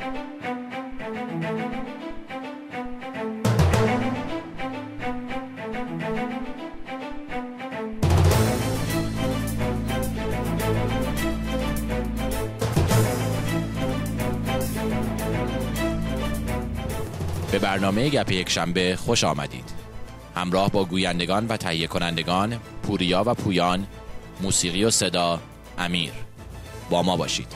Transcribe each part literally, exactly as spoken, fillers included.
به برنامه گپ یک شنبه خوش آمدید. همراه با گویندگان و تهیه کنندگان پوریا و پویان، موسیقی و صدا امیر. با ما باشید.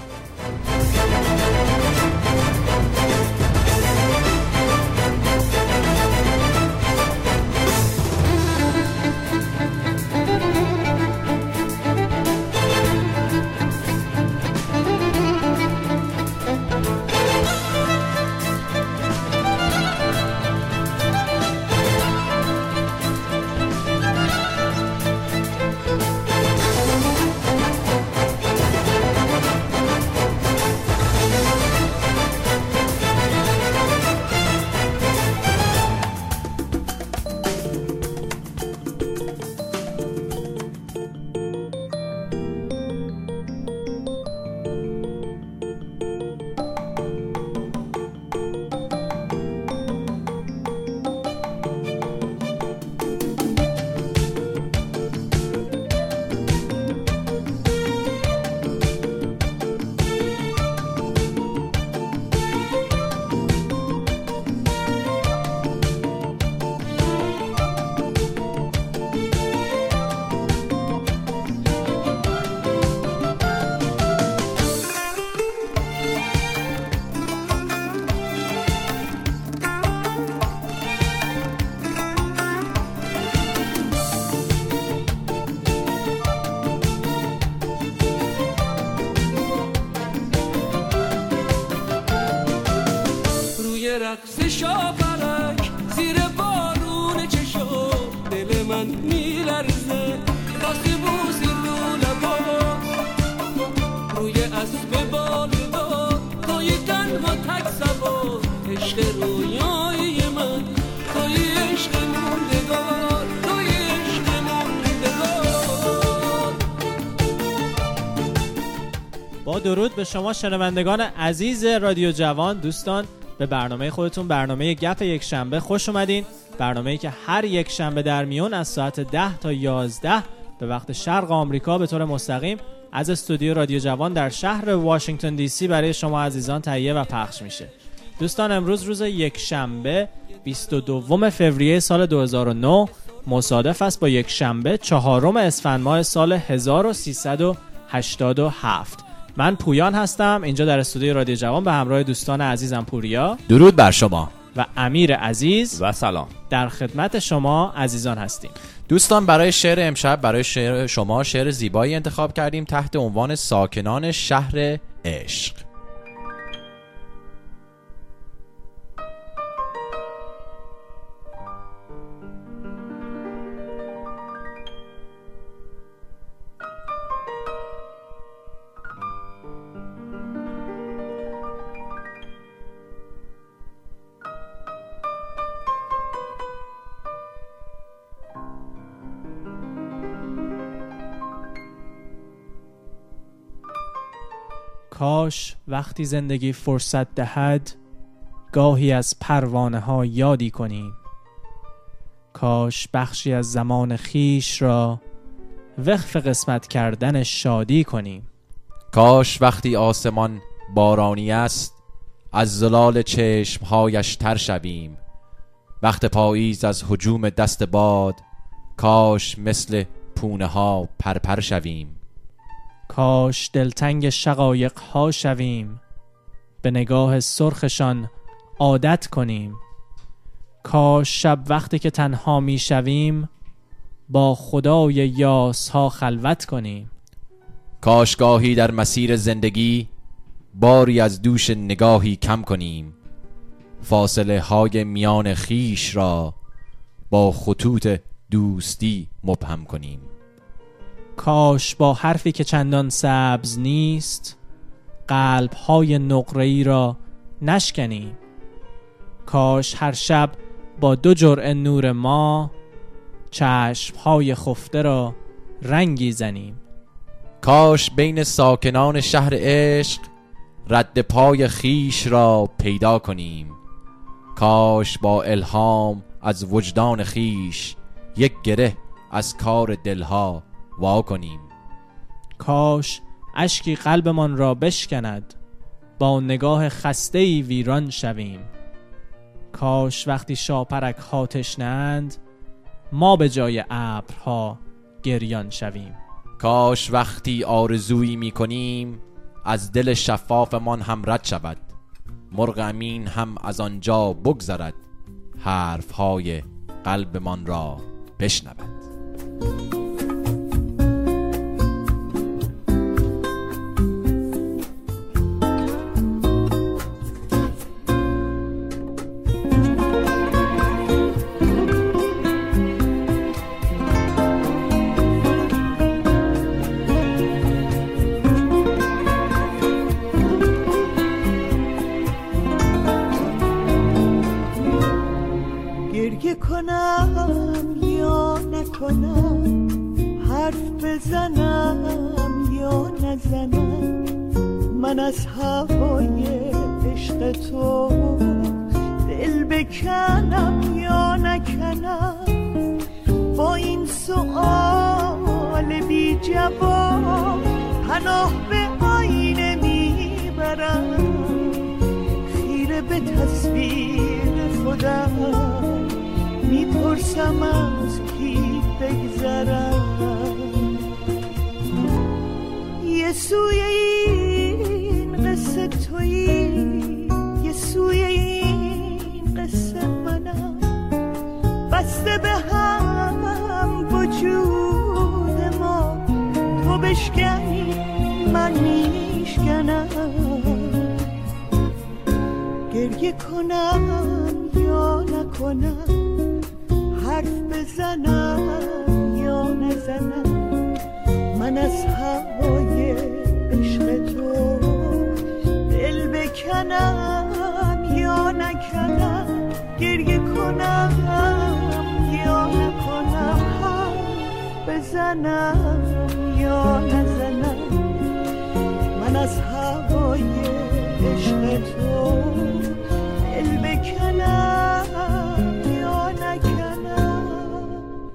رقص شاپرک زیر بارون چشو دل من میلرزه راستی بوسی رو لبا روی اسب بالدار توی تنها تک سبا عشق رویای من توی عشق موندگار توی عشق موندگار. با درود به شما شنوندگان عزیز رادیو جوان، دوستان به برنامه خودتون، برنامه گپ یک شنبه خوش اومدین. برنامه‌ای که هر یک شنبه در میون از ساعت ده تا یازده به وقت شرق آمریکا به طور مستقیم از استودیو رادیو جوان در شهر واشنگتن دی سی برای شما عزیزان تهیه و پخش میشه. دوستان امروز روز یک شنبه بیست و دوم فوریه سال دو هزار و نه مصادف است با یک شنبه چهارم اسفند ماه سال هزار و سیصد و هشتاد و هفت. من پویان هستم اینجا در استودیو رادیو جوان به همراه دوستان عزیزم پوریا، درود بر شما، و امیر عزیز و سلام. در خدمت شما عزیزان هستیم. دوستان برای شعر امشب برای شعر شما شعر زیبایی انتخاب کردیم تحت عنوان ساکنان شهر عشق. کاش وقتی زندگی فرصت دهد گاهی از پروانه ها یادی کنیم. کاش بخشی از زمان خیش را وقف قسمت کردن شادی کنیم. کاش وقتی آسمان بارانی است از زلال چشمهایش تر شویم. وقت پاییز از هجوم دست باد کاش مثل پونه ها پرپر شویم. کاش دلتنگ شقایق ها شویم، به نگاه سرخشان عادت کنیم. کاش شب وقتی که تنها می شویم با خدای یاس ها خلوت کنیم. کاش گاهی در مسیر زندگی باری از دوش نگاهی کم کنیم. فاصله های میان خیش را با خطوط دوستی مبهم کنیم. کاش با حرفی که چندان سبز نیست قلب های نقره‌ای را نشکنیم. کاش هر شب با دو جرعه نور ما چشم های خفته را رنگی زنیم. کاش بین ساکنان شهر عشق رد پای خیش را پیدا کنیم. کاش با الهام از وجدان خیش یک گره از کار دلها وا کنیم. کاش اشکی قلبمان را بشکند، با نگاه خسته‌ای ویران شویم. کاش وقتی شاپرک ها تشنه‌اند، ما به جای ابرها گریان شویم. کاش وقتی آرزویی می کنیم از دل شفافمان هم رد شود، مرغ امین هم از آنجا بگذرد، حرفهای قلبمان را بشنود. گریه کنم یا نکنم، حرف بزنم یا نزنم، من از هوای عشق تو دل بکنم یا نکنم. با این سؤال بی جواب پناه به آینه میبرم، خیره به تصویر خودم میپرسم از کی بگذرم. یه سوی این قصه تویی، یه سوی این قصه منم، بسته به هم وجود ما، تو بشکنی من میشکنم. گریه کنم یا نکنم، حرف بزنم یا نزنم، من از هوای عشق تو دل بکنم یا نکنم. گریه کنم یا نکنم، حرف بزنم یا نزنم، من از هوای عشق تو دل بکنم یا نکنم.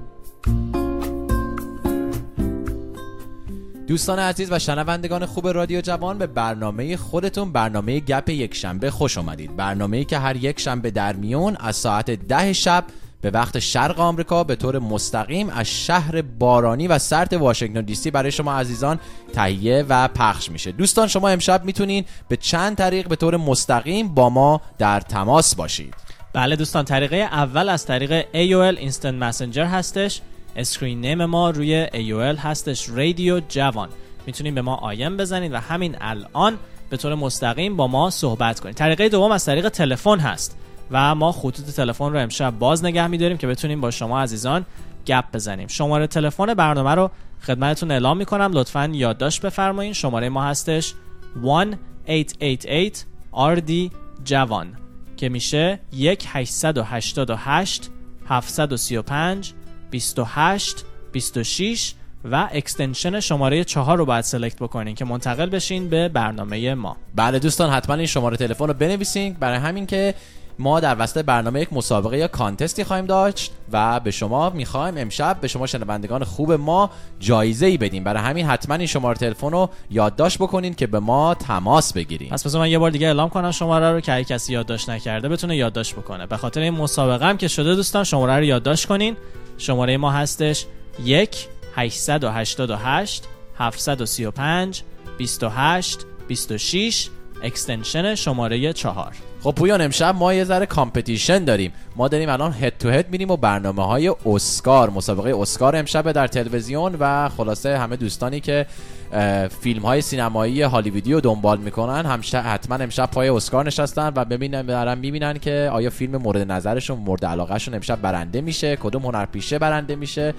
دوستان عزیز و شنوندگان خوب رادیو جوان، به برنامه خودتون، برنامه گپ یک شنبه خوش آمدید. برنامه‌ای که هر یک شنبه در میون از ساعت ده شب به وقت شرق آمریکا به طور مستقیم از شهر بارانی و سرد واشنگتن دی سی برای شما عزیزان تهیه و پخش میشه. دوستان شما امشب میتونین به چند طریق به طور مستقیم با ما در تماس باشید. بله دوستان، طریقه اول از طریق ای او ال Instant Messenger هستش. اسکرین نیم ما روی ای او ال هستش رادیو جوان. میتونین به ما آیم بزنید و همین الان به طور مستقیم با ما صحبت کنید. طریقه دوم از طریق تلفن هست و ما خطوط تلفن رو امشب باز نگه می‌داریم که بتونیم با شما عزیزان گپ بزنیم. شماره تلفن برنامه رو خدمتتون اعلام می‌کنم، لطفاً یادداشت بفرمایید. شماره ما هستش یک هشت هشت هشت آر دی جوان که میشه یک هشت هشت هشت هفت سه پنج دو هشت دو شش و اکستنشن شماره چهار رو باید سلکت بکنین که منتقل بشین به برنامه ما. بله دوستان، حتما این شماره تلفن رو بنویسین، برای همین که ما در وسط برنامه یک مسابقه یا کانتستی خواهیم داشت و به شما میخوایم امشب به شما شنوندگان خوب ما جایزه‌ای بدیم. برای همین حتما این شماره تلفن رو یادداشت بکنین که به ما تماس بگیرین. پس بذار من یه بار دیگه اعلام کنم شماره رو که هر کسی یادداشت نکرده بتونه یادداشت بکنه. به خاطر این مسابقه هم که شده دوستان شماره رو یادداشت کنین. شماره ما هستش یک هشت هشت هشت هفت سه پنج دو هشت دو شش اکستنشن شماره چهار. خب پویان، امشب ما یه ذره کامپتیشن داریم. ما داریم الان هد تو هد میریم و برنامه‌های اسکار، مسابقه اسکار امشب در تلویزیون و خلاصه همه دوستانی که فیلم‌های سینمایی هالیوودی رو دنبال میکنن همش حتما امشب پای اسکار نشستن و ببینن دارن میبینن که آیا فیلم مورد نظرشون، مورد علاقهشون امشب برنده میشه، کدوم هنرپیشه برنده میشه.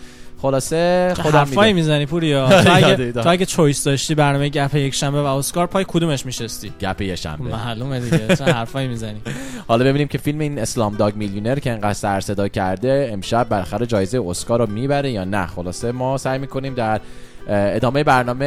خلاصه خودم حرفایی میزنی پوریا. تو اگه تو اگه چویس داشتی برنامه گپ یک شنبه و اسکار پای کدومش میشستی؟ گپ یک شنبه. معلومه دیگه چه حرفایی میزنی. حالا ببینیم که فیلم این اسلام داگ میلیونر که انقدر سر صدا کرده امشب بالاخره جایزه اسکار رو میبره یا نه. خلاصه ما سعی میکنیم در ادامه برنامه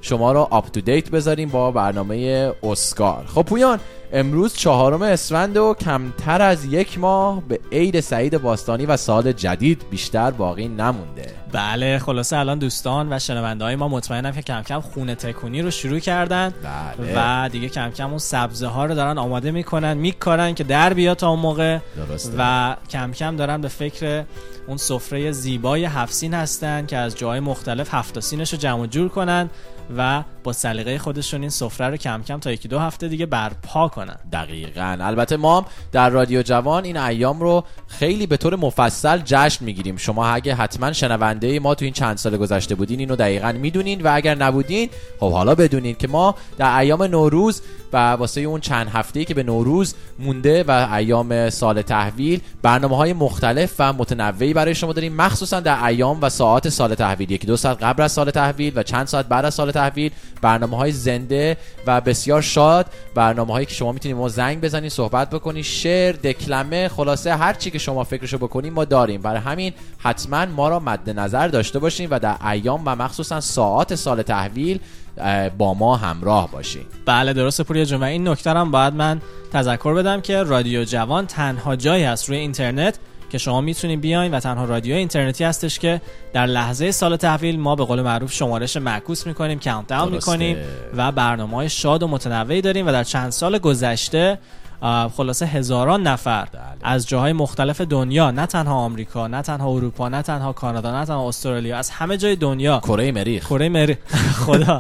شما رو آپ تو دیت بذاریم با برنامه اسکار. خب پویان، امروز چهارم اسفند و کمتر از یک ماه به عید سعید باستانی و سال جدید بیشتر باقی نمونده. بله، خلاصه الان دوستان و شنونده‌های ما مطمئنم که کم کم خونه تکونی رو شروع کردن. بله. و دیگه کم کم اون سبزه ها رو دارن آماده میکنن میکارن که در بیاد تا اون موقع. درسته. و کم کم دارن به فکر اون سفره زیبای هفت سین هستن که از جاهای مختلف هفت سینش رو جمع جور کنن و با سلیقه خودشون این سفره رو کم کم تا یکی دو هفته دیگه برپا کنن. دقیقاً. البته ما هم در رادیو جوان این ایام رو خیلی به طور مفصل جشن میگیریم. شما اگه حتما شنونده ما تو این چند سال گذشته بودین اینو دقیقاً میدونین و اگر نبودین خب حالا بدونین که ما در ایام نوروز و واسه اون چند هفته‌ای که به نوروز مونده و ایام سال تحویل برنامه‌های مختلف و متنوعی برای شما داریم، مخصوصا در ایام و ساعات سال تحویل، یکی دو ساعت قبل از سال تحویل و چند ساعت بعد از سال تحویل، برنامه‌های زنده و بسیار شاد، برنامه‌هایی که شما میتونید ما زنگ بزنید، صحبت بکنید، شعر، دکلمه، خلاصه هر چی که شما فکرشو بکنید ما داریم. برای همین حتما ما را مد نظر داشته باشین و در ایام و مخصوصا ساعات سال تحویل با ما همراه باشین. بله درسته پوریا جون. و این نکته هم باید من تذکر بدم که رادیو جوان تنها جایی هست روی اینترنت که شما میتونید بیاین و تنها رادیو اینترنتی هستش که در لحظه سال تحویل ما به قول معروف شمارش معکوس میکنیم، کانت داون میکنیم و برنامه‌های شاد و متنوعی داریم و در چند سال گذشته خلاصه هزاران نفر دل. از جاهای مختلف دنیا، نه تنها آمریکا، نه تنها اروپا، نه تنها کانادا، نه تنها استرالیا، از همه جای دنیا، کره مریخ کره مریخ خدا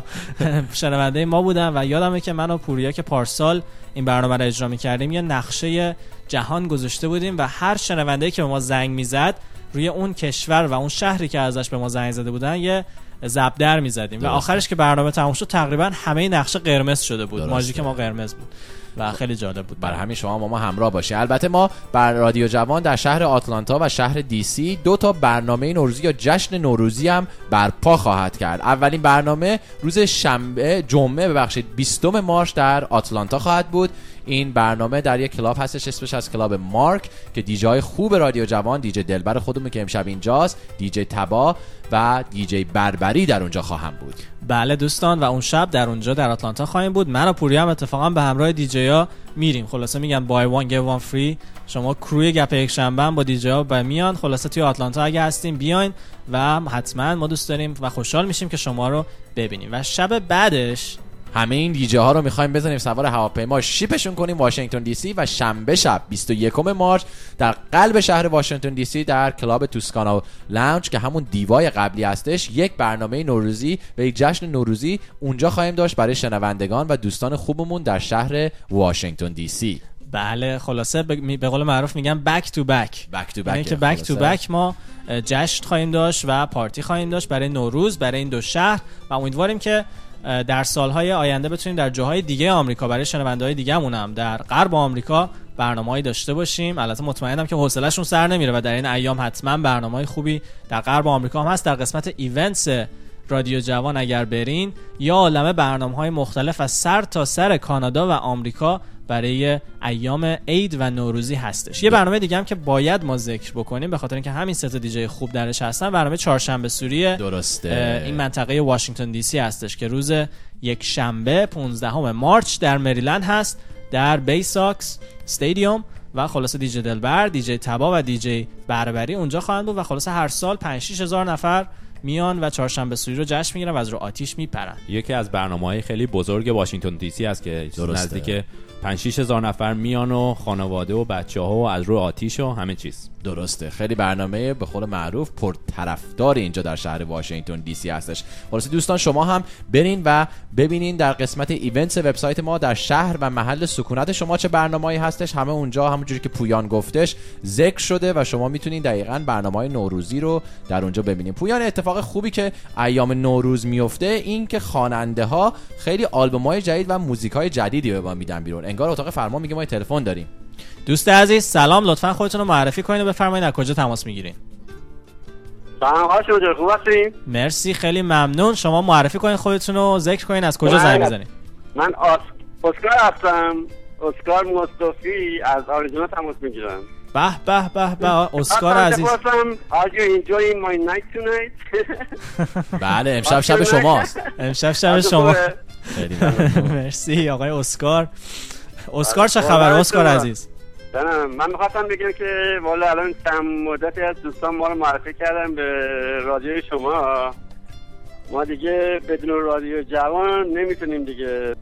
شنونده ما بودن. و یادمه که من و پوریا که پارسال این برنامه رو اجرا می‌کردیم یه نقشه جهان گذاشته بودیم و هر شنونده‌ای که به ما زنگ میزد روی اون کشور و اون شهری که ازش به ما زنگ زده بودن یه ضرب در می‌زدیم و آخرش که برنامه تموم شد تقریبا همه نقشه قرمز شده بود. ماژیک ما قرمز بود و خیلی جالب بود. برای همین شما با ما همراه باشید. البته ما بر رادیو جوان در شهر آتلانتا و شهر دی سی دو تا برنامه نوروزی یا جشن نوروزی هم برپا خواهد کرد. اولین برنامه روز شنبه جمعه ببخشید بیستم مارس در آتلانتا خواهد بود. این برنامه در یک کلاب هستش اسمش از کلاب مارک که دیجای خوب رادیو جوان، دیجی دلبر خودمون که امشب اینجاست، دیجی تبا و دیجی بربری در اونجا خواهم بود. بله دوستان، و اون شب در اونجا در آتلانتا خواهیم بود. من و پوریا هم اتفاقا به همراه دیجی ها میریم. خلاصه میگن بای وان گیو وان فری. شما کروی گپ یک شنبه هم با دیجی ها با میان. خلاصه توی آتلانتا اگه هستین بیاین و حتما ما دوست داریم و خوشحال میشیم که شما رو ببینیم. و شب بعدش همه این دیجی ها رو میخوایم بزنیم سوار هواپیما شیپشون کنیم واشنگتن دی سی و شنبه شب بیست و یکم مارس در قلب شهر واشنگتن دی سی در کلاب توسکانا لاونج که همون دیوای قبلی هستش یک برنامه نوروزی و یک جشن نوروزی اونجا خواهیم داشت برای شنوندگان و دوستان خوبمون در شهر واشنگتن دی سی. بله خلاصه به قول معروف میگن بک تو بک بک تو یعنی بک که بک تو بک ما جشن خواهیم داشت و پارتی خواهیم داشت برای نوروز برای این دو شهر و امیدواریم که در سالهای آینده بتونیم در جاهای دیگه آمریکا برای شنونده‌های دیگه‌مون هم در غرب آمریکا برنامه‌ای داشته باشیم. البته مطمئنم که حوصله‌شون سر نمیره و در این ایام حتما برنامه‌های خوبی در غرب آمریکا هم هست. در قسمت ایونتس رادیو جوان اگر برین یا عالمه برنامه‌های مختلف از سر تا سر کانادا و آمریکا برای ایام عید و نوروزی هستش. یه برنامه دیگه هم که باید ما ذکر بکنیم به خاطر اینکه همین سه تا دیجی خوب درش هستن، برنامه چهارشنبه سوری درسته این منطقه واشنگتن دی سی هستش که روز یک شنبه پانزدهم مارس در مریلند هست در بیساکس استادیوم و خلاصه دیجی دلبر، دیجی تبا و دیجی بربری اونجا خواهند بود و خلاصه هر سال پنج شش هزار نفر میان و چهارشنبه سوری رو جشن میگیرن و از رو آتیش میپرن. یکی از برنامه‌های خیلی بزرگ واشنگتن دی سی است که نزدیک پنج شش هزار نفر میان و خانواده و بچه‌ها و از رو آتیش و همه چیز. درسته، خیلی برنامه به قول معروف پرطرفدار اینجا در شهر واشنگتن دی سی هستش. خلاص دوستان شما هم برین و ببینین در قسمت ایونتس وبسایت ما در شهر و محل سکونت شما چه برنامه‌ای هستش. همه اونجا همونجوری که پویان گفتش ذکر شده و شما میتونین دقیقاً برنامه‌های نوروزی رو در اونجا ببینین. پویان اتفاق خوبی که ایام نوروز میفته این که خواننده‌ها خیلی آلبوم‌های جدید و موزیک‌های جدیدی به ما میدن بیرون. انگار اتاق فرمان میگه ما تلفن داریم. دوست عزیز سلام، لطفاً خودتون رو معرفی کنید و بفرمایید از کجا تماس میگیرین. سلام آقا شما خوب هستین؟ مرسی خیلی ممنون. شما معرفی کنید خودتون رو، ذکر کنید از کجا زنگ میزنید. من آس... اسکار هستم، اسکار مصطفی از آریزونا تماس میگیرم. به به به به اسکار عزیز. بله امشب شب شماست. امشب شب شما. خیلی ممنون. مرسی آقای اسکار. اسکار چه خبر اسکار عزیز؟ من می‌خواستم بگم که والا الان چند مدتی از دوستان ما رو معرفی کردن به رادیو شما. ما دیگه بدون رادیو جوان نمیتونیم دیگه.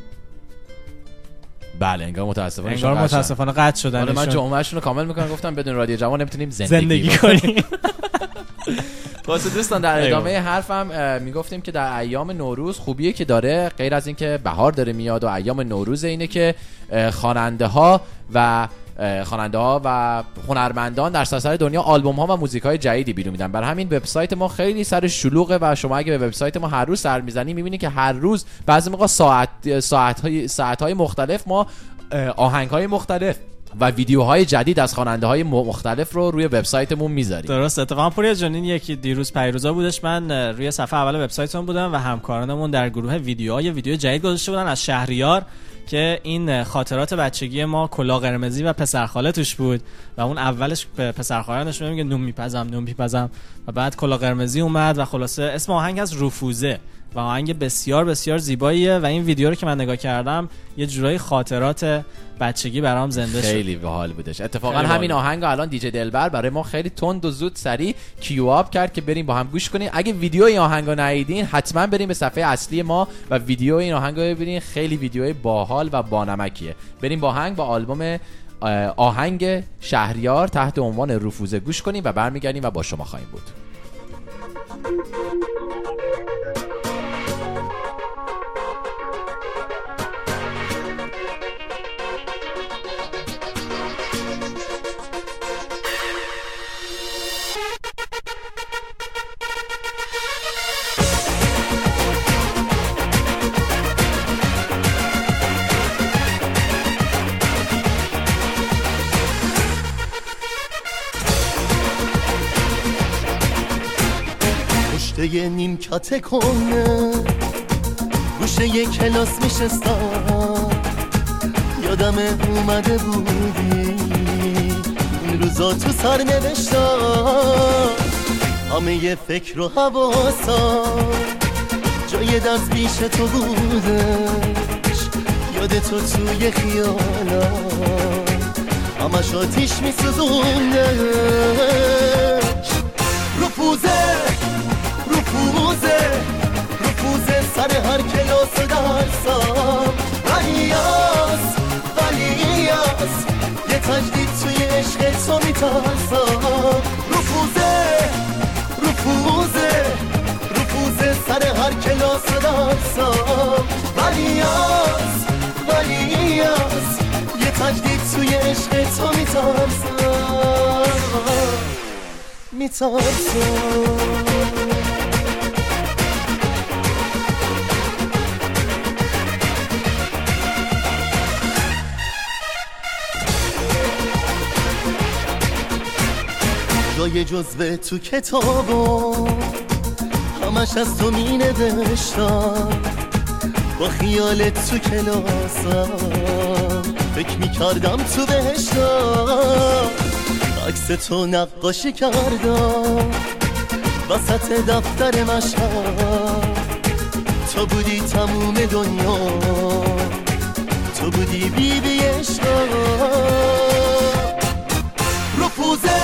بله انگار متاسفانه انگار متاسفانه قطع شدن. حالا من جمعهشون رو کامل میکنم، گفتم بدون رادیو جوان نمیتونیم زندگی, زندگی کنیم. واسه دوستان در ادامه حرفم میگفتیم که در ایام نوروز خوبیه که داره، غیر از اینکه بهار داره میاد و ایام نوروز، اینه که خواننده ها و خواننده ها و هنرمندان در سراسر دنیا آلبوم ها و موزیک های جدیدی بیرون میدن. برای همین وبسایت ما خیلی سر شلوغه و شما اگه به وبسایت ما هر روز سر میزنی میبینی که هر روز بعضی موقع ساعت ساعت های ساعت های مختلف ما آهنگ های مختلف و ویدیوهای جدید از خواننده های مختلف رو روی وبسایتمون میذاریم. درست. اتفاقا پوریا جان این یکی دیروز پیروزا بودش، من روی صفحه اول وبسایتمون بودم و همکارانمون در گروه ویدیوهای ویدیو جدید گذاشته بودن از شهریار که این خاطرات بچگی ما کلاه قرمزی و پسرخاله توش بود و اون اولش به پسرخاله نشون میگه نون میپزم نون میپزم و بعد کلاه قرمزی اومد و خلاصه اسم آهنگ از رفوزه و آهنگ بسیار بسیار زیباییه و این ویدیو رو که من نگاه کردم یه جورایی خاطرات بچگی برام زنده شد. خیلی باحال بودش. اتفاقا همین آهنگ الان دیجی دلبر برای ما خیلی تند و زود سریع کیو آپ کرد که بریم با هم گوش کنیم. اگه ویدیو این آهنگو ندیدین حتما بریم به صفحه اصلی ما و ویدیو این آهنگو ببینین. خیلی ویدیوی باحال و بانمکیه. بریم با آهنگ با آلبوم آهنگ شهریار تحت عنوان رفوزه گوش کنیم و برمیگردیم و با شما خواهیم بود. یه نیمکت کنه گوشه یه کلاس میشستم یادم اومده بودی این روزا تو سر نوشتم همه یه فکر و حواسم جای دست پیش تو بودش یاد تو توی خیالم همش آتیش میسوزوندش رفوزه رفوزه رفوزه سر هر کلاس درسم ولیاس ولیاس یه تجدید توی عشق تو میترسم رفوزه رفوزه رفوزه سر هر کلاس درسم ولیاس ولیاس یه تجدید توی عشق تو میترسم میترسم جای جزوه تو کتابم همش از تو می نوشتم با خیالت تو کلاسم فکر می کردم تو بهشتم عکس تو نقاشی کردم وسط دفتر مشهد تو بودی تموم دنیا تو بودی بی بی عشقم رفوزه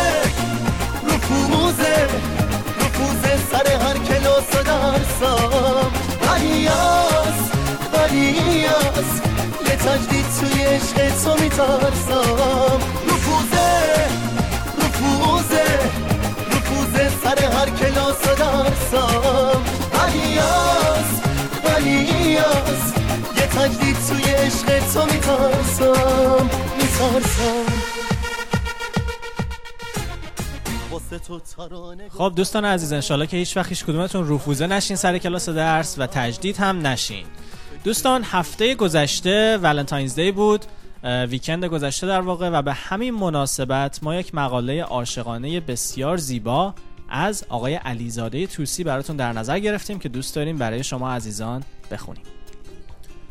رفوزه رفوزه سر هر کلاس درسم ولیاس ولیاس یه تجدید توی عشق تو میترسم رفوزه رفوزه رفوزه سر هر کلاس درسم ولیاس ولیاس یه تجدید توی عشق تو میترسم میترسم خب دوستان عزیز انشالله که هیچ وقت هیچ کدومتون رفوزه نشین سر کلاس درس و تجدید هم نشین. دوستان هفته گذشته ولنتاینز دی بود، ویکند گذشته در واقع، و به همین مناسبت ما یک مقاله عاشقانه بسیار زیبا از آقای علیزاده طوسی براتون در نظر گرفتیم که دوست داریم برای شما عزیزان بخونیم.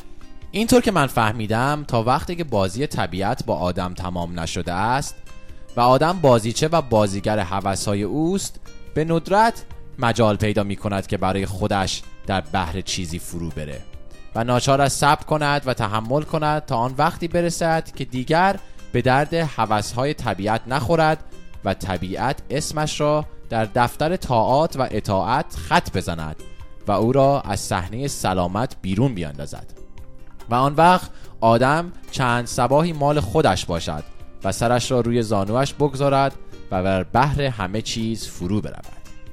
اینطور که من فهمیدم تا وقتی که بازی طبیعت با آدم تمام نشده است و آدم بازیچه و بازیگر هوس‌های اوست، به ندرت مجال پیدا می کند که برای خودش در بحر چیزی فرو بره و ناچار است صبر کند و تحمل کند تا آن وقتی برسد که دیگر به درد هوس‌های طبیعت نخورد و طبیعت اسمش را در دفتر طاعات و اطاعت خط بزند و او را از صحنه سلامت بیرون بیاندازد و آن وقت آدم چند صباحی مال خودش باشد و سرش را روی زانوش بگذارد و بر بحر همه چیز فرو برود.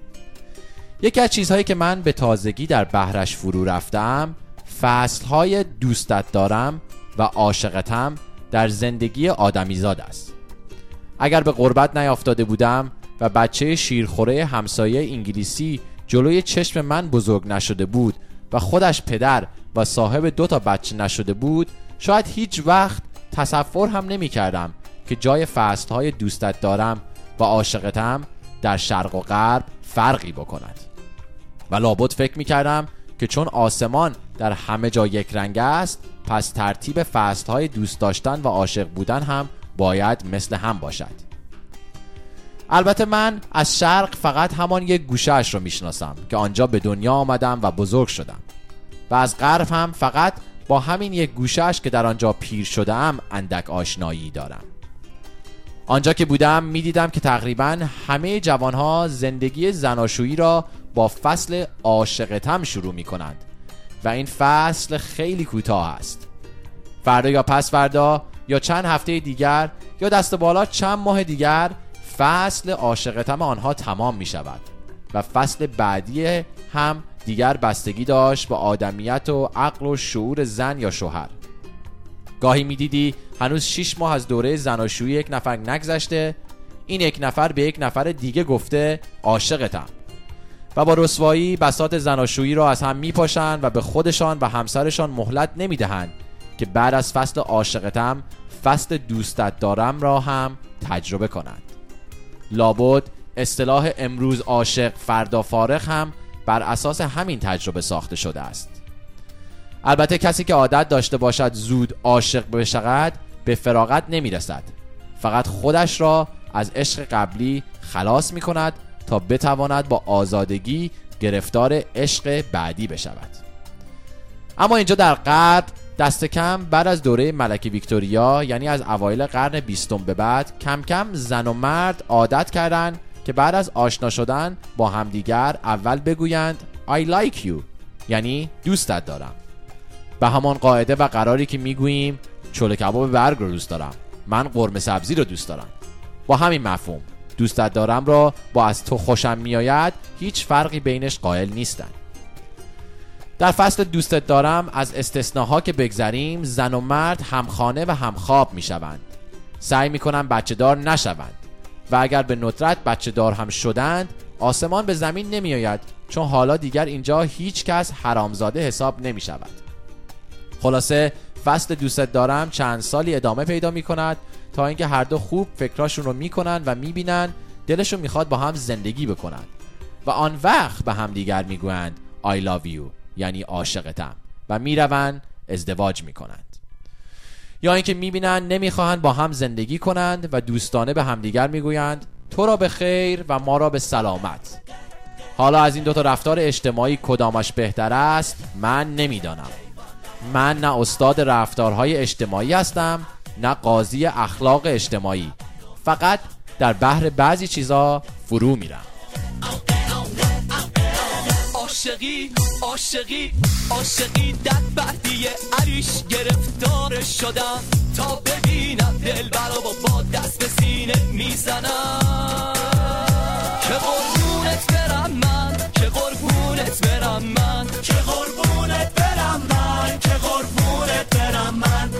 یکی از چیزهایی که من به تازگی در بحرش فرو رفتم، فصلهای دوستت دارم و عاشقتم در زندگی آدمیزاد است. اگر به غربت نیافتاده بودم و بچه شیرخوره همسایه انگلیسی جلوی چشم من بزرگ نشده بود و خودش پدر و صاحب دو تا بچه نشده بود، شاید هیچ وقت تصور هم نمی کردم که جای فصلهای دوستت دارم و عاشقتم در شرق و غرب فرقی بکند. و لابد فکر می کردم که چون آسمان در همه جا یک رنگ است، پس ترتیب فصلهای دوست داشتن و عاشق بودن هم باید مثل هم باشد. البته من از شرق فقط همان یک گوشه‌اش رو میشناسم که آنجا به دنیا آمدم و بزرگ شدم و از غرب هم فقط با همین یک گوشه‌اش که در آنجا پیر شدم اندک آشنایی دارم. آنجا که بودم میدیدم که تقریبا همه جوانها زندگی زناشویی را با فصل عاشقتم شروع می کنند و این فصل خیلی کوتاه است. فردا یا پس فردا یا چند هفته دیگر یا دست بالا چند ماه دیگر فصل عاشقتم آنها تمام می شود و فصل بعدی هم دیگر بستگی داشت به آدمیت و عقل و شعور زن یا شوهر. گاهی می دیدی هنوز شش ماه از دوره زناشویی یک نفر نگذشته، این یک نفر به یک نفر دیگه گفته عاشقتم و با رسوایی بساط زناشویی را از هم می پاشند و به خودشان و همسرشان مهلت نمی دهند که بعد از فصل عاشقتم فصل دوستت دارم را هم تجربه کنند. لابد اصطلاح امروز عاشق فردا فارغ هم بر اساس همین تجربه ساخته شده است. البته کسی که عادت داشته باشد زود عاشق بشود به فراغت نمی رسد، فقط خودش را از عشق قبلی خلاص می کند تا بتواند با آزادگی گرفتار عشق بعدی بشود. اما اینجا در غرب دست کم بعد از دوره ملکه ویکتوریا، یعنی از اوایل قرن بیستم به بعد، کم کم زن و مرد عادت کردند که بعد از آشنا شدن با همدیگر اول بگویند I like you، یعنی دوستت دارم، به همان قاعده و قراری که میگوییم چوله کباب برگ رو دوست دارم، من قرمه سبزی رو دوست دارم. با همین مفهوم دوستت دارم را با از تو خوشم میآید هیچ فرقی بینش قائل نیستند. در فصل دوستت دارم از استثناها که بگذریم، زن و مرد همخانه و همخواب میشوند، سعی میکنن بچه دار نشوند و اگر به ندرت بچه دار هم شدند آسمان به زمین نمی آید، چون حالا دیگر اینجا هیچ کس حرامزاده حساب نمی شود. خلاصه فصل دوستت دارم چند سالی ادامه پیدا می کند تا اینکه هر دو خوب فکراشون رو می کنند و می بینند دلشون می خواد با هم زندگی بکنند و آن وقت به هم دیگر می گویند I love you، یعنی عاشقتم، و می روند ازدواج می کنند. یا اینکه می بینند نمی خواهند با هم زندگی کنند و دوستانه به همدیگر می گویند تو را به خیر و ما را به سلامت. حالا از این دوتا رفتار اجتماعی کدامش بهتر است من نمیدانم. من نه استاد رفتارهای اجتماعی هستم نه قاضی اخلاق اجتماعی، فقط در بحر بعضی چیزا فرو میرم. عاشقی عاشقی عاشقی در بردیه عریش گرفتار شدم تا ببینم دل برا با دست به سینه میزنم که قربونت برم من، که قربونت برم من، که قربونت برم من، که قربونت برم من.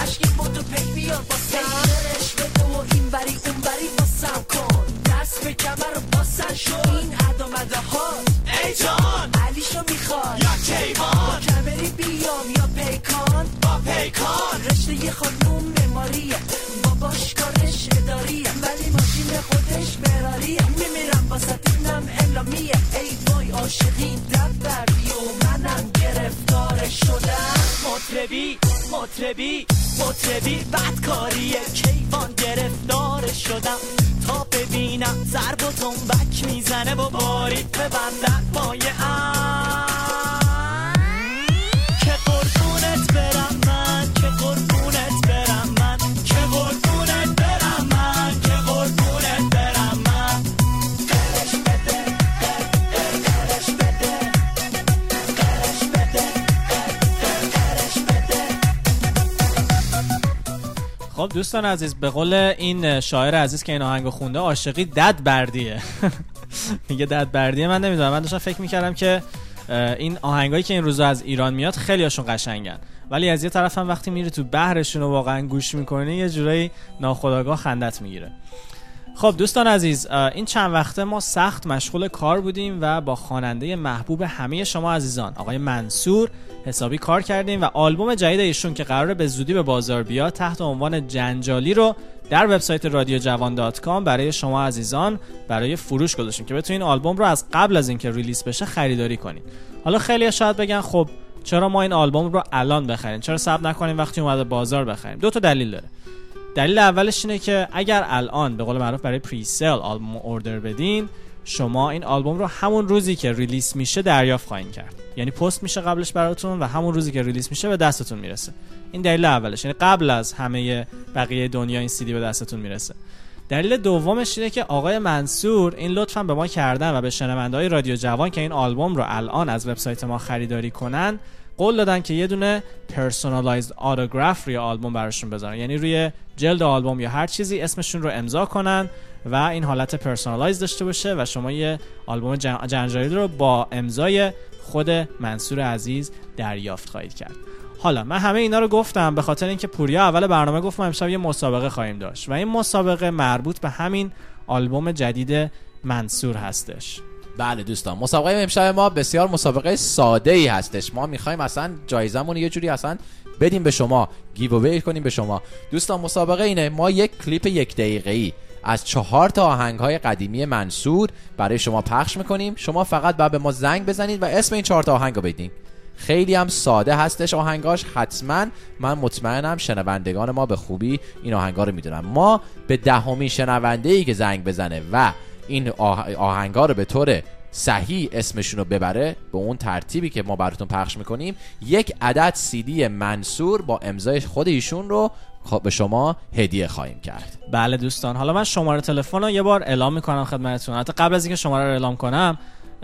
عشقی بودو پی بیار باسم درش بده و این بری اون بری باسم کن دست به کمر باسن شو این ادامده ها ای جان علیشو میخواد یا کیوان با کمری بیام یا پیکان با پیکان رشته یه خانوم مماریه باباش کارش اداریه ولی ماشین خودش براریه میمیرم واسه اینم اعلامیه ای وای عاشقی دب بردی و منم گرفتار شدم مطربی مطربی مطربی بدکاریه کیوان گرفتار شدم تا ببینم ضرب و تنبک میزنه و باری ببندن پایه ام که قربونت برم من که قربونت برم من که قربونت برم من که قربونت برم من قرش بده قرش بده قرش بده قرش بده. خب دوستان عزیز، به قول این شاعر عزیز که این آهنگو خونده، عاشقی دد بردیه. میگه دد بردیه. من نمیدونم، من داشتم فکر میکردم که این آهنگایی که این روزا از ایران میاد خیلی هاشون قشنگن، ولی از یه طرف هم وقتی میری تو بحرشون و واقعا گوش میکنی یه جورایی ناخودآگاه خندت میگیره. خب دوستان عزیز، این چند وقته ما سخت مشغول کار بودیم و با خواننده محبوب همه شما عزیزان آقای منصور حسابی کار کردیم و آلبوم جدید ایشون که قراره به زودی به بازار بیاد تحت عنوان جنجالی رو در وبسایت رادیو جوان دات کام برای شما عزیزان برای فروش گذاشتیم که بتونین آلبوم رو از قبل از اینکه ریلیز بشه خریداری کنین. حالا خیلی شاید بگن خب چرا ما این آلبوم رو الان بخریم، چرا صبر نکنیم وقتی اومده بازار بخریم؟ دو تا دلیل داره. دلیل اولش اینه که اگر الان به قول معروف برای پری سیل آلبوم اوردر بدین، شما این آلبوم رو همون روزی که ریلیز میشه دریافت خواهید کرد. یعنی پست میشه قبلش براتون و همون روزی که ریلیز میشه به دستتون میرسه. این دلیل اولش، یعنی قبل از همه بقیه دنیا این سی دی به دستتون میرسه. دلیل دومش اینه که آقای منصور این لطفاً به ما کردن و به شنونده‌های رادیو جوان که این آلبوم رو الان از وبسایت ما خریداری کنن قول دادن که یه دونه پرسونالایزد اتوگراف روی آلبوم براشون بذارن، یعنی روی جلد آلبوم یا هر چیزی اسمشون رو امضا کنن و این حالت پرسونالایز داشته باشه و شما یه آلبوم جنجالی رو با امضای خود منصور عزیز دریافت خواهید کرد. حالا من همه اینا رو گفتم به خاطر اینکه پوریا اول برنامه گفت ما امشب یه مسابقه خواهیم داشت و این مسابقه مربوط به همین آلبوم جدید منصور هستش. بله دوستان، مسابقه امشب ما بسیار مسابقه ساده ای هستش. ما میخوایم اصلا جایزمون یه جوری اصلا بدیم به شما، گیو اوی کنیم به شما. دوستان مسابقه اینه، ما یک کلیپ یک دقیقه‌ای از چهار تا آهنگ‌های قدیمی منصور برای شما پخش میکنیم. شما فقط باید به ما زنگ بزنید و اسم این چهار تا آهنگ رو بدین. خیلی هم ساده هستش آهنگاش. حتما من مطمئنم شنوندگان ما به خوبی این آهنگا رو میدونن. ما به دهمین شنونده‌ای که زنگ بزنه و این آهنگا رو به طور صحیح اسمشون رو ببره به اون ترتیبی که ما براتون پخش میکنیم، یک عدد سی دی منصور با امضای خود ایشون رو به شما هدیه خواهیم کرد. بله دوستان، حالا من شماره تلفن رو یه بار اعلام میکنم خدمتتون. حتی قبل از اینکه شماره رو اعلام کنم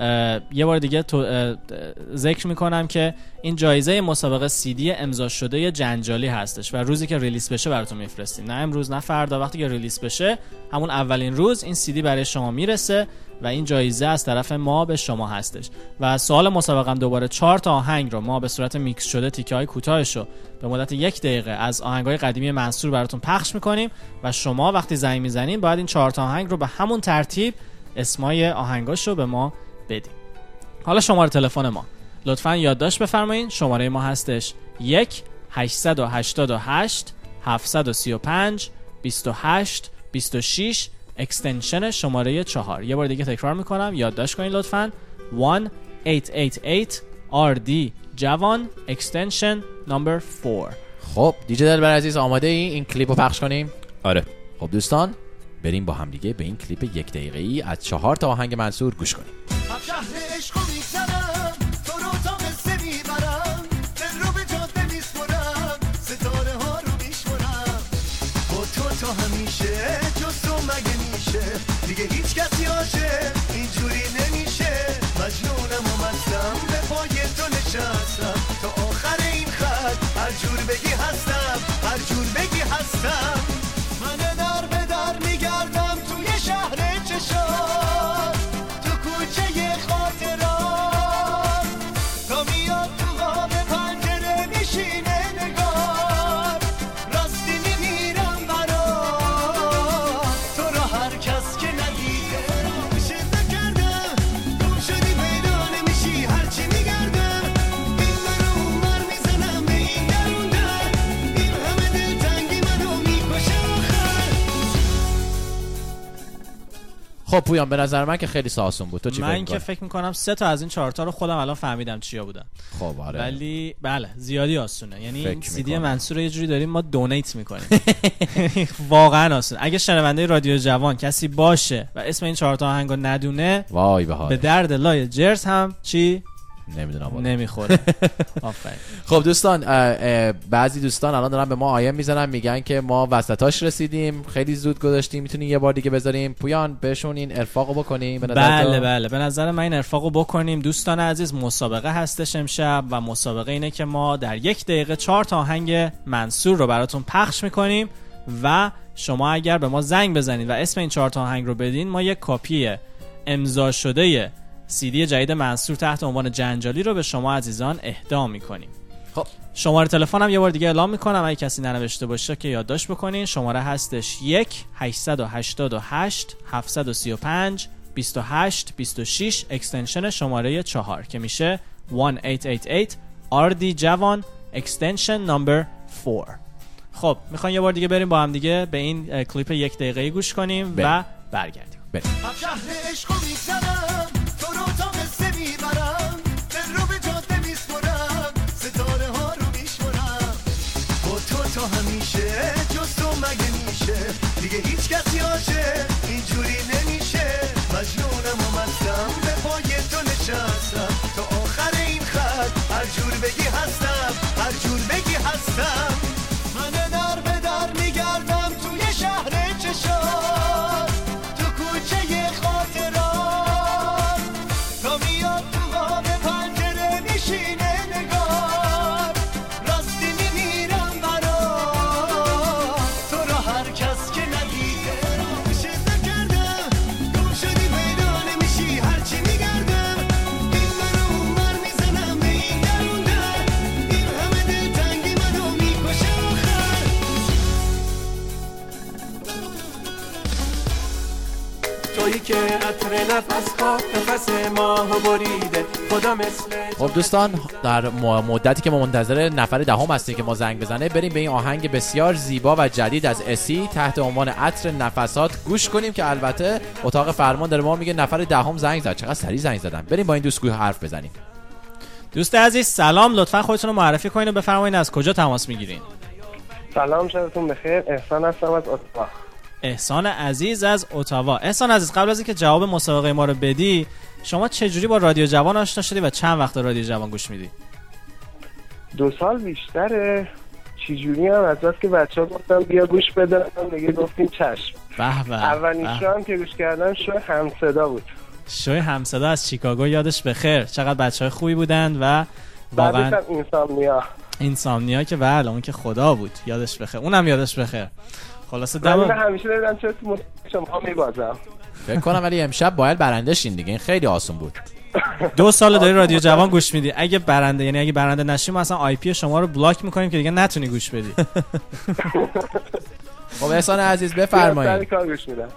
یه بار دیگه تو ذکر میکنم که این جایزه مسابقه سی دی امضا شده جنجالی هستش و روزی که ریلیز بشه براتون میفرستیم، نه امروز نه فردا. وقتی که ریلیز بشه همون اولین روز این سی دی برای شما میرسه و این جایزه از طرف ما به شما هستش. و سوال مسابقه هم دوباره چهار تا آهنگ رو ما به صورت میکس شده تیکه‌های کوتاهش رو به مدت یک دقیقه از آهنگ‌های قدیمی منصور براتون پخش میکنیم و شما وقتی زنگ میزنین باید این چهار تا آهنگ رو به همون ترتیب اسمای آهنگاش رو به ما بدیم. حالا شماره تلفن ما لطفاً یادداشت بفرمایید. شماره ما هستش یک هشتصد و هشتاد و هشت هفتصد و سی و پنج بیست و هشت بیست و شش اکستنشن شماره چهار. یه بار دیگه تکرار میکنم، یادداشت کنید لطفاً. یک هشت هشت هشت آر دی جوان اکستنشن نمبر چهار. خب دیجی دلبر عزیز آماده ای این کلیپ رو پخش کنیم؟ آره. خب دوستان بریم با هم دیگه به این کلیپ یک دقیقه ای از چهار تا آهنگ منصور گوش کنیم. شهر عشقو میزنم تو رو تا قصه میبرم دل رو به جاده میسپرم ستاره ها رو میشمرم با تو تا همیشه جز تو مگه میشه دیگه هیچ کسی عاشق اینجوری نمیشه مجنونم و مستم به پای تو نشستم تا آخر این خط هر جور بگی هستم هر جور بگی هستم من در به در میگردم توی شهر چشام تو کوچه خاطرات تا میاد تو قاب پنجره میشینه نگار خب پویان به نظر من که خیلی آسون بود. تو چی فکر من می‌کنی؟ که فکر میکنم سه تا از این چهار تا رو خودم الان فهمیدم چیا بودن. خب آره. ولی بله زیادی آسونه. یعنی این سی دی میکنم. منصور رو یه جوری داریم ما دونیت میکنیم. واقعا آسونه. اگه شنونده رادیو جوان کسی باشه و اسم این چهار تا آهنگو ندونه، وای به حال. به درد لای جرس هم چی نمیدونم نمیخوره. آفرین. خب دوستان، اه، اه، بعضی دوستان الان دارن به ما آیم میزنن میگن که ما وسطاش رسیدیم، خیلی زود گذاشتیم، میتونین یه بار دیگه بذاریم. پویان بهشون این ارفاقو بکنیم. بله بله به نظر من این ارفاقو بکنیم. دوستان عزیز، مسابقه هستش امشب و مسابقه اینه که ما در یک دقیقه چهار تا آهنگ منصور رو براتون پخش میکنیم و شما اگر به ما زنگ بزنید و اسم این چهار تا آهنگ رو بدین، ما یک کاپی امضا شده سی دی جدید منصور تحت عنوان جنجالی رو به شما عزیزان اهدا میکنیم. خب شماره تلفنم یه بار دیگه اعلام میکنم، اگه کسی ننوشته باشه که یادداشت بکنین. شماره هستش یک هشت هشت هشت هفت سه پنج بیست و هشت بیست و شش، اکستنشن شماره چهار که میشه هشت هشت هشت هشت آر دی جوان اکستنشن نمبر چهار. خب میخواین یه بار دیگه بریم با هم دیگه به این کلیپ یک دقیقه‌ای گوش کنیم و برگردیم. بریم. شهر عشقو میزنم، تو رو تا قصه میبرم، دل رو به جاده میسپرم، ستاره ها رو میشمرم. با تو تا همیشه جز تو مگه میشه دیگه هیچ کسی عاشق اینجوری نمیشه. مجنونم و مستم به پای تو نشستم، تا آخر این خط هر جور بگی هستم، هر جور بگی هستم. من در به در میگردم توی شهر چشات، تو کوچه خاطرات، تا میاد تو قاب پنجره میشینه نگار، راستی میمیرم برات، تو را هر کس که ندیده شد نکردم، گم شدی پیدا نمیشی هرچی میگردم، این منو اون بر میزنم به این درونده، این همه دلتنگی منو میکشه آخر. تویی که عطر نفس ها نفس ماهو بریده خدا مثل. خب دوستان، در مدتی که ما منتظر نفر دهم هستیم که ما زنگ بزنه، بریم به این آهنگ بسیار زیبا و جدید از اسی تحت عنوان عطر نفسات گوش کنیم که البته اتاق فرمان داره ما میگه نفر دهم زنگ زد. چقدر سریع زنگ زدن. بریم با این دوست گوی حرف بزنیم. دوست عزیز سلام، لطفا خودتون رو معرفی کنین و بفرمایید از کجا تماس میگیرین. سلام، شبتون بخیر. احسان هستم از اتاوا. احسان عزیز از اتاوا. احسان عزیز، قبل از اینکه جواب مسابقه ما رو بدی، شما چه جوری با رادیو جوان آشنا شدی و چند وقت رادیو جوان گوش میدی؟ دو سال بیشتره. چجوری هم از بس که بچه ها گفتم بیا گوش بده، دیگه گفتیم چشم. به به. اولین شو هم که گوش کردن شو همصدا بود. شوی همصدا از شیکاگو، یادش بخیر. چقدر بچهای خوبی بودن و واقعا واقعا اینسامنیا. اینسامنیا که بله اون که خدا بود، یادش بخیر. اونم یادش بخیر. خلاصه من دم همیشه دیدم چه تو شما میبازم. فکر کنم ولی امشب باید برنده شین دیگه. این خیلی آسون بود. دو سال داری رادیو جوان گوش میدی. اگه برنده، یعنی اگه برنده نشیم ما اصلا آی پی شما رو بلاک میکنیم که دیگه نتونی گوش بدی. خب احسان عزیز بفرمایید. سر کار گوش میدم.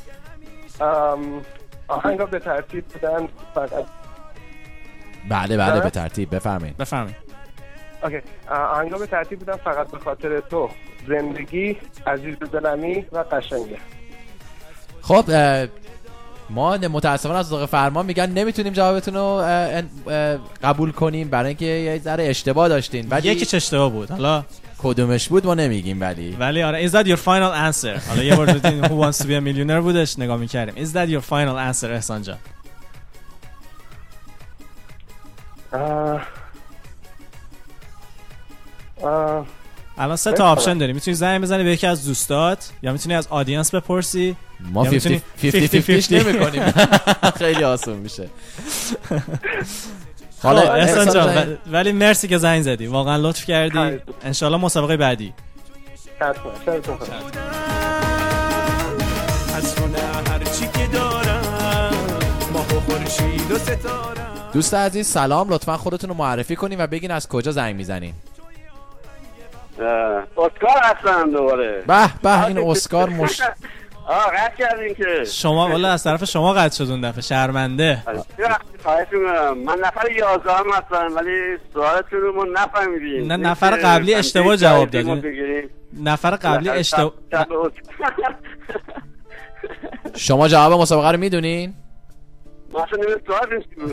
آهنگا به ترتیب بودن فقط. بله بله به ترتیب بفرمایید. بفرمایید. اوکی، آهنگا به ترتیب بودن فقط به خاطر تو، زندگی، عزیز دلمی و قشنگه. خب ما متاسفانه از اتاق فرمان میگن نمیتونیم جوابتون رو قبول کنیم برای اینکه یه ذره اشتباه داشتین. ولی یکی چه اشتباه بود؟ حالا کدومش بود ما نمیگیم. ولی ولی آره is that your final answer؟ حالا یه بار دیدین who wants to be a millionaire بودش نگاه می‌کردیم. is that your final answer احسان جان؟ آه آه الان سه تا آپشن داری. میتونی زنگ بزنی به یکی از دوستات، یا میتونی از آدینس بپرسی. ما پنجاه پنجاه نمی‌کنیم. خیلی آسون میشه. حالا احسان جان ولی مرسی که زنگ زدی، واقعا لطف کردی. انشالله مسابقه بعدی. حتما. شبتون بخیر. دوست عزیز سلام، لطفا خودتون رو معرفی کنین و بگین از کجا زنگ میزنین. اسکار هستم دوباره. به به این اسکار مش آه قطع کردین که شما والا از طرف شما قطع شد اون دفعه، شرمنده. خواهش می‌کنم. من نفر یازدهم هستم ولی سوالتون رو ما نفهمیدیم. نه نفر قبلی اشتباه جواب دادین. نفر قبلی اشتباه شما جواب مسابقه رو میدونین؟ ما اصلا نمیدونم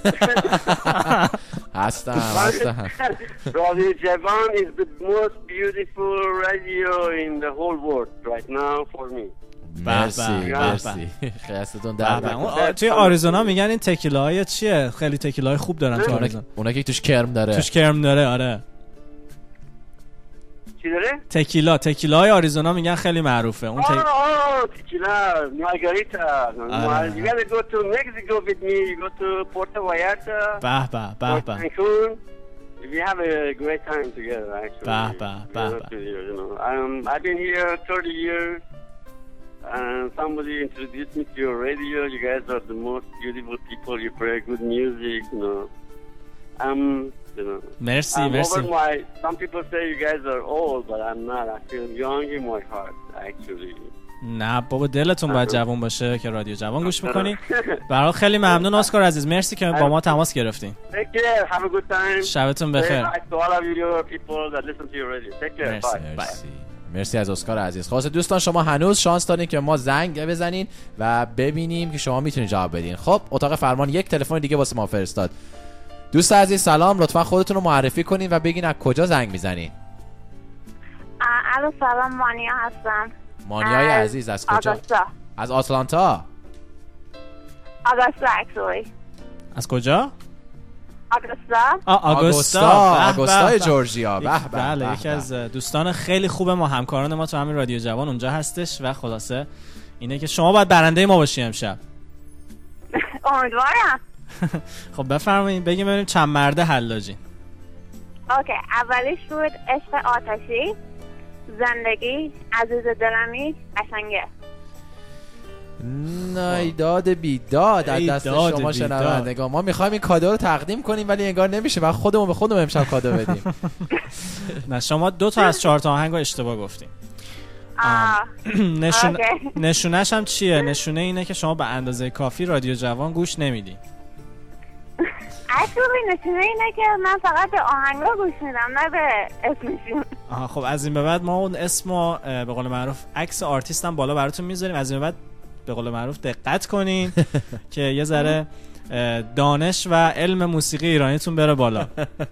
هستم هستم رادیو جوان is the most beautiful radio in the whole world right now for me. مرسی مرسی خیلیتون در توی آریزونا میگن این تکیلاهای چیه؟ خیلی تکیلاهای خوب دارن تو آریزونا. اونا که توش کرم داره. توش کرم داره آره. چی داره؟ تکیلا تکیلاهای آریزونا میگن خیلی معروفه. اون تک... آه تکیلا مارگاریتا. You gotta go to Mexico with me. You go to Puerto Vallarta. به به به به. We have a great time together actually. به به به به. You know, um, I've been here thirty years. And somebody introduced me to your radio. You guys are the most beautiful people. You play good music, you know. Um, you know. Merci, I'm merci. Over my, some people say you guys are old, but I'm not. I feel young in my heart, actually. نه بابا دلتون باید جوان باشه که رادیو جوان گوش میکنی. برای خیلی ممنون اسکار عزیز. مرسی که با ما تماس گرفتین. Take care. Have a good time. شبتون بخیر. To all of you people that listen to your radio. Take care. Bye. مرسی. مرسی از اسکار عزیز. خلاص دوستان شما هنوز شانس دارین که ما زنگ بزنین و ببینیم که شما میتونید جواب بدین. خب اتاق فرمان یک تلفن دیگه واسه ما فرستاد. دوست عزیز سلام، لطفا خودتون رو معرفی کنین و بگین از کجا زنگ میزنین. الو سلام، مانیا هستم. مانیای عزیز از کجا؟ آگوستا. از آتلانتا. آگوستا actually. از کجا؟ آگوستا. آگوستا آگوستای جورجیا. به به. بله یکی از دوستان خیلی خوب ما، همکاران ما تو همین رادیو جوان اونجا هستش و خلاصه اینه که شما باید برنده ما باشی امشب. امیدوارم. خب بفرمایید بگیم ببینیم چند مرده حلاجین. اوکی، اولیش بود عشق آتشی، زندگی، عزیز دلمی، قشنگه. نایداد بیداد از دست شما شنوندگان. ما میخوایم این کادو رو تقدیم کنیم ولی انگار نمیشه و خودمون به خودمون امشب کادو بدیم. نه شما دو تا از چهار تا آهنگ رو اشتباه گفتیم. نشون... نشونش هم چیه؟ نشونه اینه که شما به اندازه کافی رادیو جوان گوش نمیدی. اصولی نشونه اینه که من فقط به آهنگا گوش میدم نه به اسمشون. آها خب از این به بعد ما اون اسم به قول معروف عکس آرتیست هم بالا براتون میذاریم. از این به بعد به قول معروف دقت کنین که یه ذره دانش و علم موسیقی ایرانیتون بره بالا.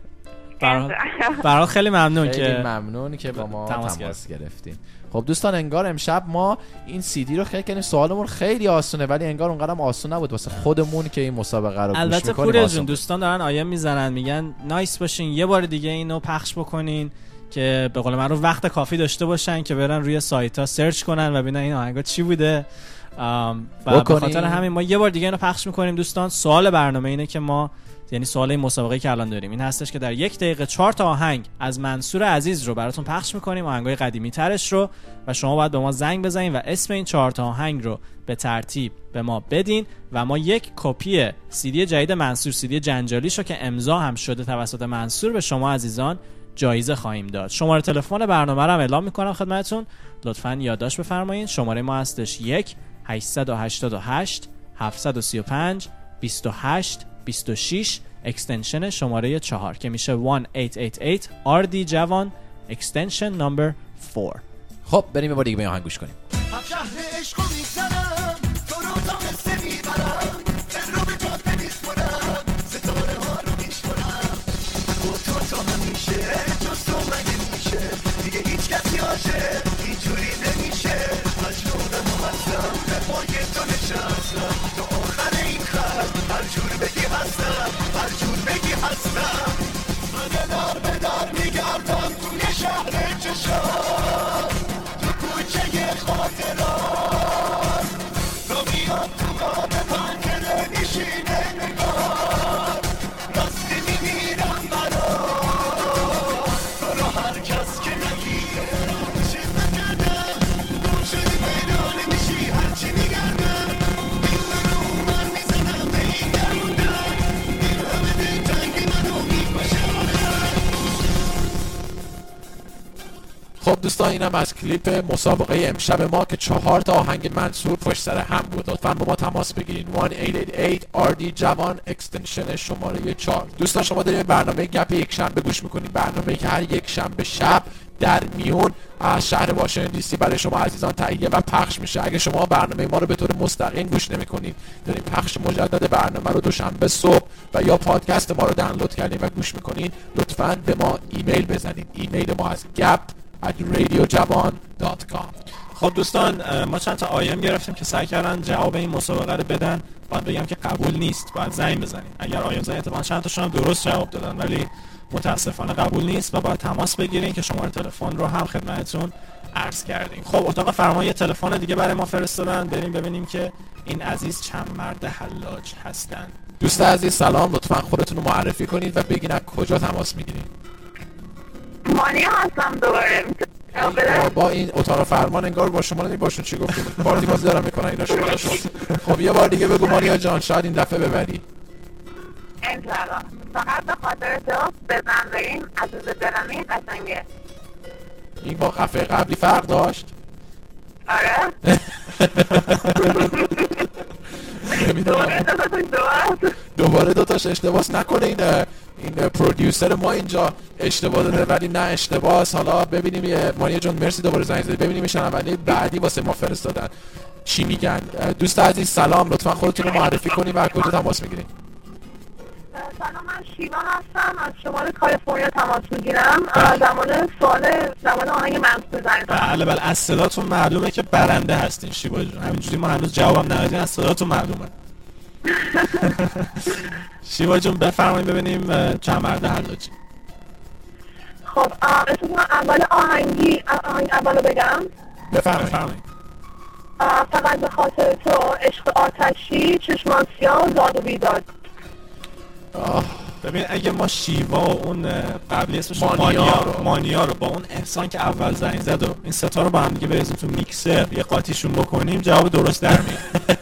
برای خیلی ممنون خیلی که ممنون که با ما تماس, تماس گرفتین. خب دوستان انگار امشب ما این سی دی رو خیلی کنیم. سوالمون خیلی آسونه ولی انگار اونقدرم آسون نبود واسه خودمون که این مسابقه رو گوش می‌کنیم. البته پوریا جون دوستان دارن آیه میزنن میگن نایس باشین یه بار دیگه اینو پخش بکنین که به قول معروف وقت کافی داشته باشن که برن روی سایت‌ها سرچ کنن و ببینن این آهنگا چی بوده. و به خاطر همین ما یه بار دیگه اینو پخش می‌کنیم دوستان. سوال برنامه اینه که ما یعنی سوال این مسابقه که الان داریم این هستش که در یک دقیقه چهار تا آهنگ از منصور عزیز رو براتون پخش میکنیم، آهنگای قدیمی ترش رو، و شما باید به ما زنگ بزنین و اسم این چهار تا آهنگ رو به ترتیب به ما بدین و ما یک کپی سیدی جدید منصور، سیدی جنجالیش رو که امضا هم شده توسط منصور، به شما عزیزان جایزه خواهیم داد. شماره تلفن برنامه رو هم اعلام میکنم خدمتتون، لطفاً یادداشت بفرمایید. شماره ما هستش یک هشت هشت هشت هفت سه پنج دو هشت دو شش، اکستنشن شماره چهار که میشه یک هشت هشت هشت آر دی جوان، اکستنشن نمبر چهار. خب بریم یه بار دیگه به آهنگ گوش کنیم. خب دوستان اینم از کلیپ مسابقه امشب ما که چهار تا آهنگ منصور پشت سر هم بود. لطفاً با ما تماس بگیرید. یک هشت هشت هشت آر دی جوان اکستنشن شماره چهار. دوستان شما دارید برنامه گپ یک شنبه گوش میکنید، برنامه‌ای که هر یک شنبه شب در میون از شهر واشنگتن دی سی برای شما عزیزان تهیه و پخش میشه. اگه شما برنامه ما رو به طور مستقیم گوش نمی‌کنید، دارید پخش مجدد برنامه رو دوشنبه صبح و یا پادکست ما رو دانلود کردین و گوش میکنید، لطفاً به ما ایمیل بزنید. ایمیل ما از gap at radiojavan dot com. خب دوستان، ما چند تا آیم گرفتیم که سعی کردن جواب این مسابقه رو بدن. باید بگم که قبول نیست، باید زنگ بزنید. اگر آیم زنگ اتفاقا چند تاشون هم درست جواب دادن ولی متاسفانه قبول نیست و باید تماس بگیرین که شماره تلفن رو هم خدمتتون عرض کردیم. خب اتاق فرمایی تلفن دیگه برای ما فرستادن، بریم ببینیم که این عزیز چند مرد حلاج هستن. دوست عزیز سلام، لطفاً خودتون رو معرفی کنید و بگین از کجا تماس میگیرید. مانیا هستم دوباره. با این اتاق فرمان انگار با شما نمی باشون چی گفتیم پارتی بازی دارم میکنن اینا شما. خب یه بار دیگه بگو مانیا جان، شاید این دفعه ببری. انشالله. فقط به خاطر تو بزن بریم عزیز دلمی قشنگه. این با قفه قبلی فرق داشت؟ آره. دوباره دوتاش دوباره دوتاش اشتباس نکنه. این این پرودیوسر ما اینجا اشتباه داده ولی نه اشتباس. حالا ببینیم. مانیا جان مرسی دوباره زنگ زدید. ببینیم شنونده بعدی واسه ما فرستادن چی میگن. دوست عزیز سلام، لطفا خودتون رو معرفی کنید و از کجا تماس میگیرید. سلام، من شیوا هستم، از شمال کالیفرنیا تماس میگیرم. زمان سوال زمان آهنگ منصور زنگ زدم. بله بله، از صداتون معلومه که برنده هستین شیوا جون. همینجوری ما هنوز جوابم ندادیم، از صداتون معلومه. شیوا جون بفرمایید ببینیم چند مرد حلاجی. خب اسم اول آهنگی آهنگ اولو بگم. بفرمایید. فقط به خاطر تو، عشق آتشی، چشمان سیاه و زاد و بیداد. ببین اگه ما شیوا و اون قبلی اسمش مانیا رو مانیا رو با اون احسان که اول زنگ زد و این ستا رو با هم دیگه بریزیم تو میکسر یه قاطیشون بکنیم، جواب درست در میاد.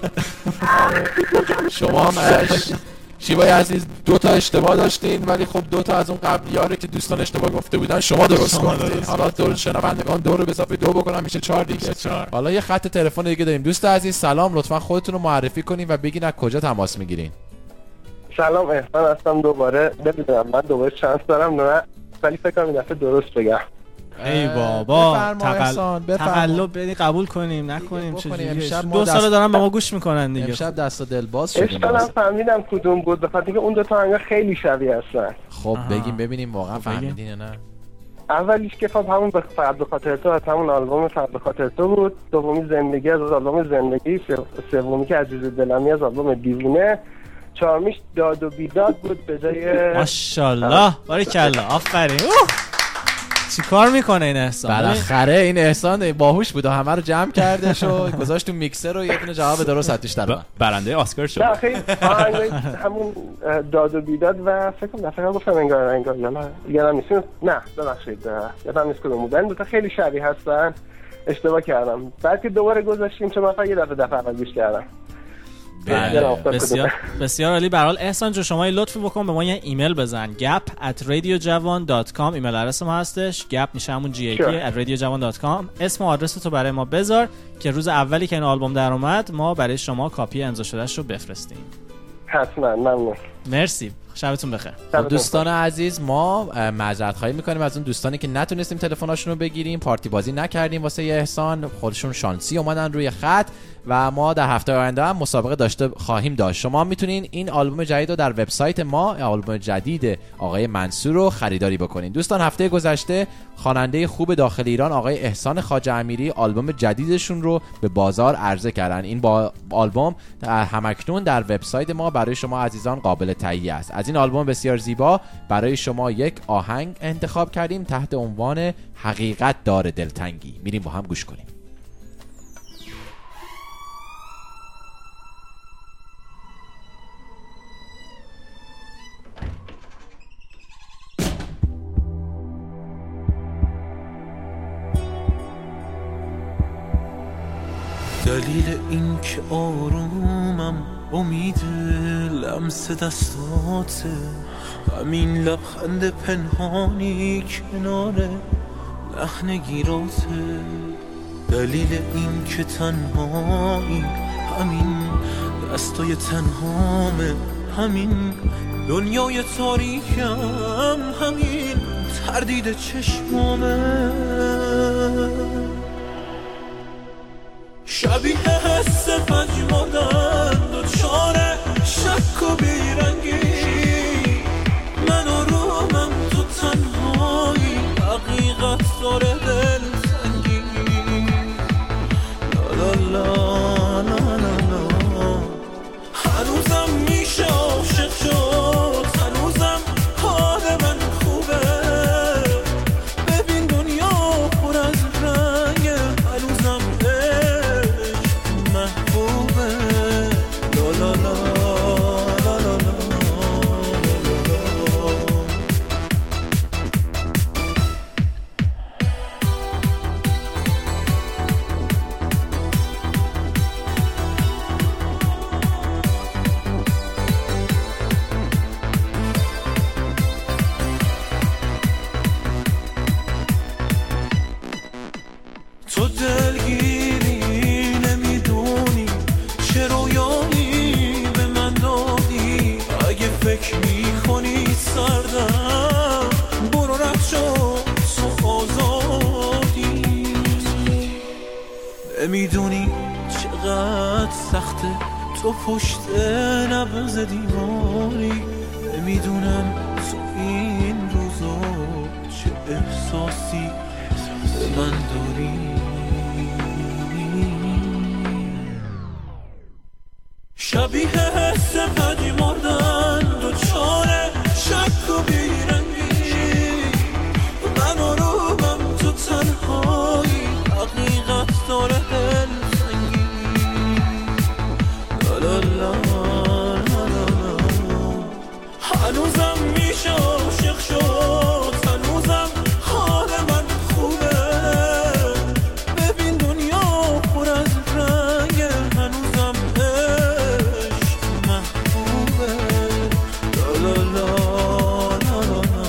شما هم شیوای عزیز دو تا اشتباه داشتین ولی خب دو تا از اون قبلی‌ها رو که دوستان اشتباه گفته بودن شما درست گفتین. حالا دور شنوندگان دو رو به اضافه دو بکنم میشه چهار دیگه. چهار. حالا یه خط تلفن دیگه داریم. دوست عزیز سلام، لطفاً خودتون رو معرفی کنین و بگین از کجا تماس میگیرین. سلام، احسان هستم. دوباره نمیدونم من دوباره چانس دارم نه ولی فکر کنم این دفعه درست بگم. ای بابا، تقل... تقلب بدی قبول کنیم نکنیم چجوری؟ دو سال دارن به ما گوش میکنن دیگه. امشب دست و دل باز شدیم. اشتباه فهمیدم کدوم بود بخاطر اینکه اون دو تا آهنگ خیلی شبیه هستن. خب بگیم ببینیم واقعا فهمیدین یا نه. اولیش که خب همون فقط به خاطر تو از همون آلبوم فقط به خاطر تو بود. دومی زندگی از آلبوم زندگی، سومی که عزیز دلمی از آلبوم دیوونه، چهارمیش داد و بیداد بود به جای ماشاءالله. باریکلا، آفرین. چی کار میکنه این احسان؟ بالاخره این احسان باهوش بود و همه رو جمع کردش و گذاشت تو میکسر و یه دونه جواب درست اتیش در برنده اسکار شد. نه خیلی همون داد و بیداد و فکر کنم فکر گفتم انگار انگار نه یادم نیست. نه ببخشید یادم نیست کدوم بودن. دو تا خیلی شبیه هستن. اشتباه کردم. بعد که دوباره گذاشتیم چون من فقط یه دفعه دفعه اول گوش کردم. بسیار بسیار عالی. به هر حال احسان جو شما لطفی بکن به ما یه ایمیل بزن. gap at radiojavan dot com ایمیل آدرس ما هستش. gap میشه همون جی ای کی at radiojavan dot com. اسم و آدرس تو برای ما بذار که روز اولی که این آلبوم در اومد ما برای شما کاپی امضا شدهش رو بفرستیم. حتما. ممنون. مرسی. شبتون بخیر. دوستان عزیز، ما معذرت خواهی میکنیم از اون دوستانی که نتونستیم تلفناشون رو بگیریم، پارتی بازی نکردیم واسه یه احسان، خودشون شانسی اومدن روی خط و ما در هفته آینده هم مسابقه داشته خواهیم داشت. شما میتونین این آلبوم جدید رو در وبسایت ما، آلبوم جدید آقای منصور رو خریداری بکنین. دوستان هفته گذشته خواننده خوب داخل ایران آقای احسان خواجه امیری آلبوم جدیدشون رو به بازار عرضه کردن. این با آلبوم همکنون در وبسایت ما برای شما عزیزان قابل تهیه است. از این آلبوم بسیار زیبا برای شما یک آهنگ انتخاب کردیم تحت عنوان حقیقت داره دلتنگی. میریم با هم گوش کنیم. دلیل این که آرومم امید لمس دستاته، همین لبخند پنهانی کنار لحنگیراته، دلیل این که تنهایی همین، دستای تنهامه همین، دنیای تاریکم همین، تردید چشمامه. شبیه حس پنجمردن دوچاره شک و بیرنگی، من آرومم تو تنهایی، حقیقت داره دل سنگی. لا لا لا لا لا، هنوزم میشه عاشق شد، هنوزم حال من خوبه، ببین دنیا پر از رنگه، هنوزم عشق محبوبه. لا لا لا لا لا لا. تو دلگیری نمیدونی چه رویایی به من دادی، اگه فکر میکنی سردم برو رد شو تو آزادی. نمیدونی چقدر سخته تو پشت نبض دیواری، نمیدونم تو این روزا چه احساسی من داری. شبیه حس پدی مردن دوچاره شک و بیرنگی، من آرومم تو تنهایی، حقیقت داره دل سنگی. لا لا لا لا لا، هنوزم میشه عاشق شد، هنوزم حال من خوبه، ببین دنیا پر از رنگه، هنوزم عشق محبوبه. لا لا لا لا لا لا.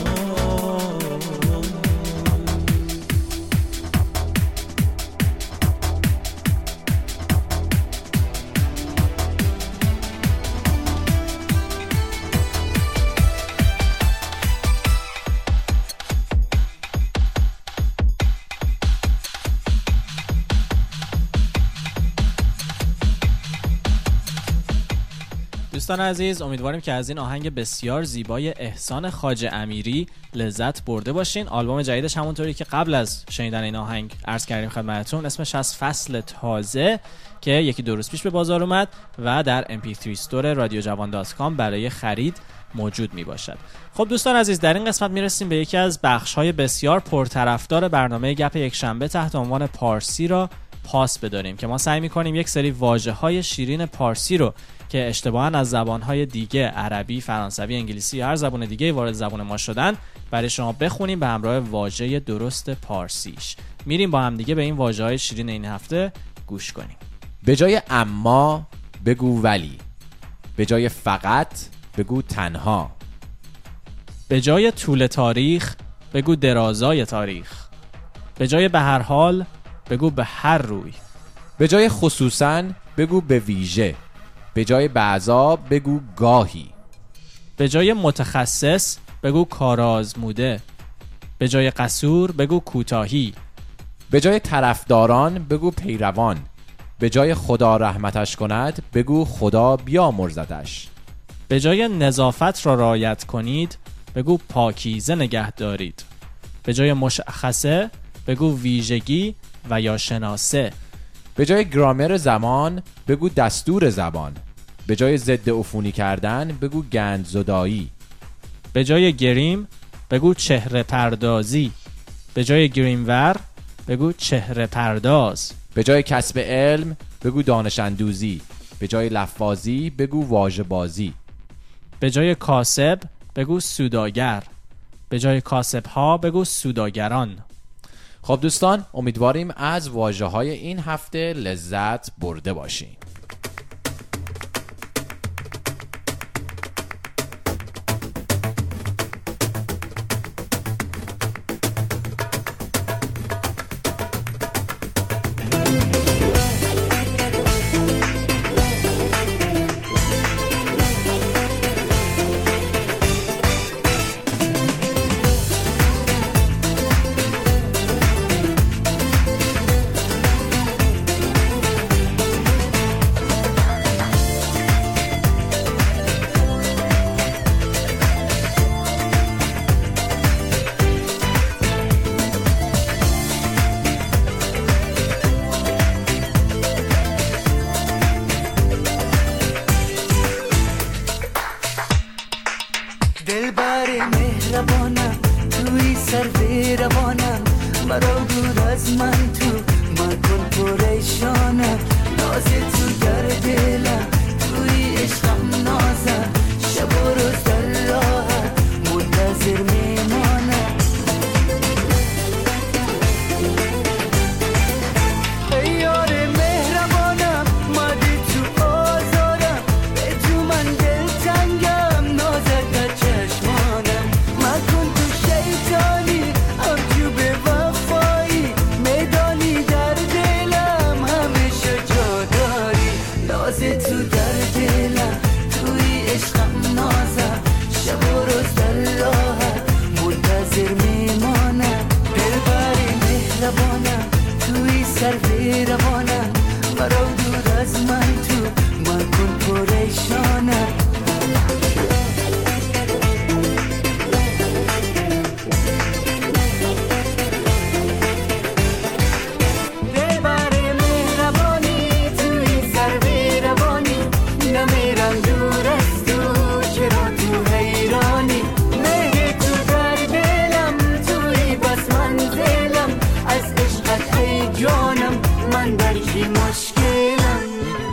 دوستان عزیز، امیدواریم که از این آهنگ بسیار زیبای احسان خواجه امیری لذت برده باشین. آلبوم جدیدش همونطوری که قبل از شنیدن این آهنگ عرض کردیم خدمتتون، اسمش از فصل تازه که یکی دو روز پیش به بازار اومد و در ام پی تری استور رادیو جوان دات کام برای خرید موجود می باشد. خب دوستان عزیز، در این قسمت میرسیم به یکی از بخش‌های بسیار پرطرفدار برنامه گپ یک شنبه تحت عنوان پارسی را پاس بداریم، که ما سعی می‌کنیم یک سری واژه‌های شیرین پارسی رو که اشتباهاً از زبان‌های دیگه، عربی، فرانسوی، انگلیسی یا هر زبان دیگه وارد زبان ما شدن، برای شما بخونیم به همراه واژه درست پارسیش. میریم با هم دیگه به این واژه‌های شیرین این هفته گوش کنیم. به جای اما بگو ولی، به جای فقط بگو تنها، به جای طول تاریخ بگو درازای تاریخ، به جای به هر حال بگو به هر روی، به جای خصوصاً بگو به ویژه، به جای بعضا بگو گاهی، به جای متخصص بگو کارآزموده، به جای قصور بگو کوتاهی، به جای طرفداران بگو پیروان، به جای خدا رحمتش کند بگو خدا بیامرزدش، به جای نظافت را رعایت کنید بگو پاکیزه نگه دارید، به جای مشخصه بگو ویژگی و یا شناسه، به جای گرامر زمان بگو دستور زبان، به جای ضد عفونی کردن بگو گندزدایی، به جای گریم بگو چهره پردازی، به جای گریمور بگو چهره پرداز، به جای کسب علم بگو دانش اندوزی، به جای لفاظی بگو واژه بازی، به جای کاسب بگو سوداگر، به جای کاسب ها بگو سوداگران. خب دوستان، امیدواریم از واژه‌های این هفته لذت برده باشین. از من تو مکن پریشانم نازی تو در دلم توی عشقم نازم شب و روز در راحت منتظر میمانم ای یار مهربانم مادی تو آزارم به جو من دل تنگم نازت در چشمانم مکن تو شیطانی همجو به وفایی میدانی در دلم همیشه جا داری نازی تو در دلم توی عشقم نازم شب و روز در راحت منتظر میمانم دلبری مهربانم توی سر بیروانم مرا دور از من تو مکن پریشانم دلبری مهربانی توی سر بیروانی نمیرم دور از تو چرا تو حیرانی مهر تو در دلم توی بس منزلم از عشقت ای جانم من در چی مشکلم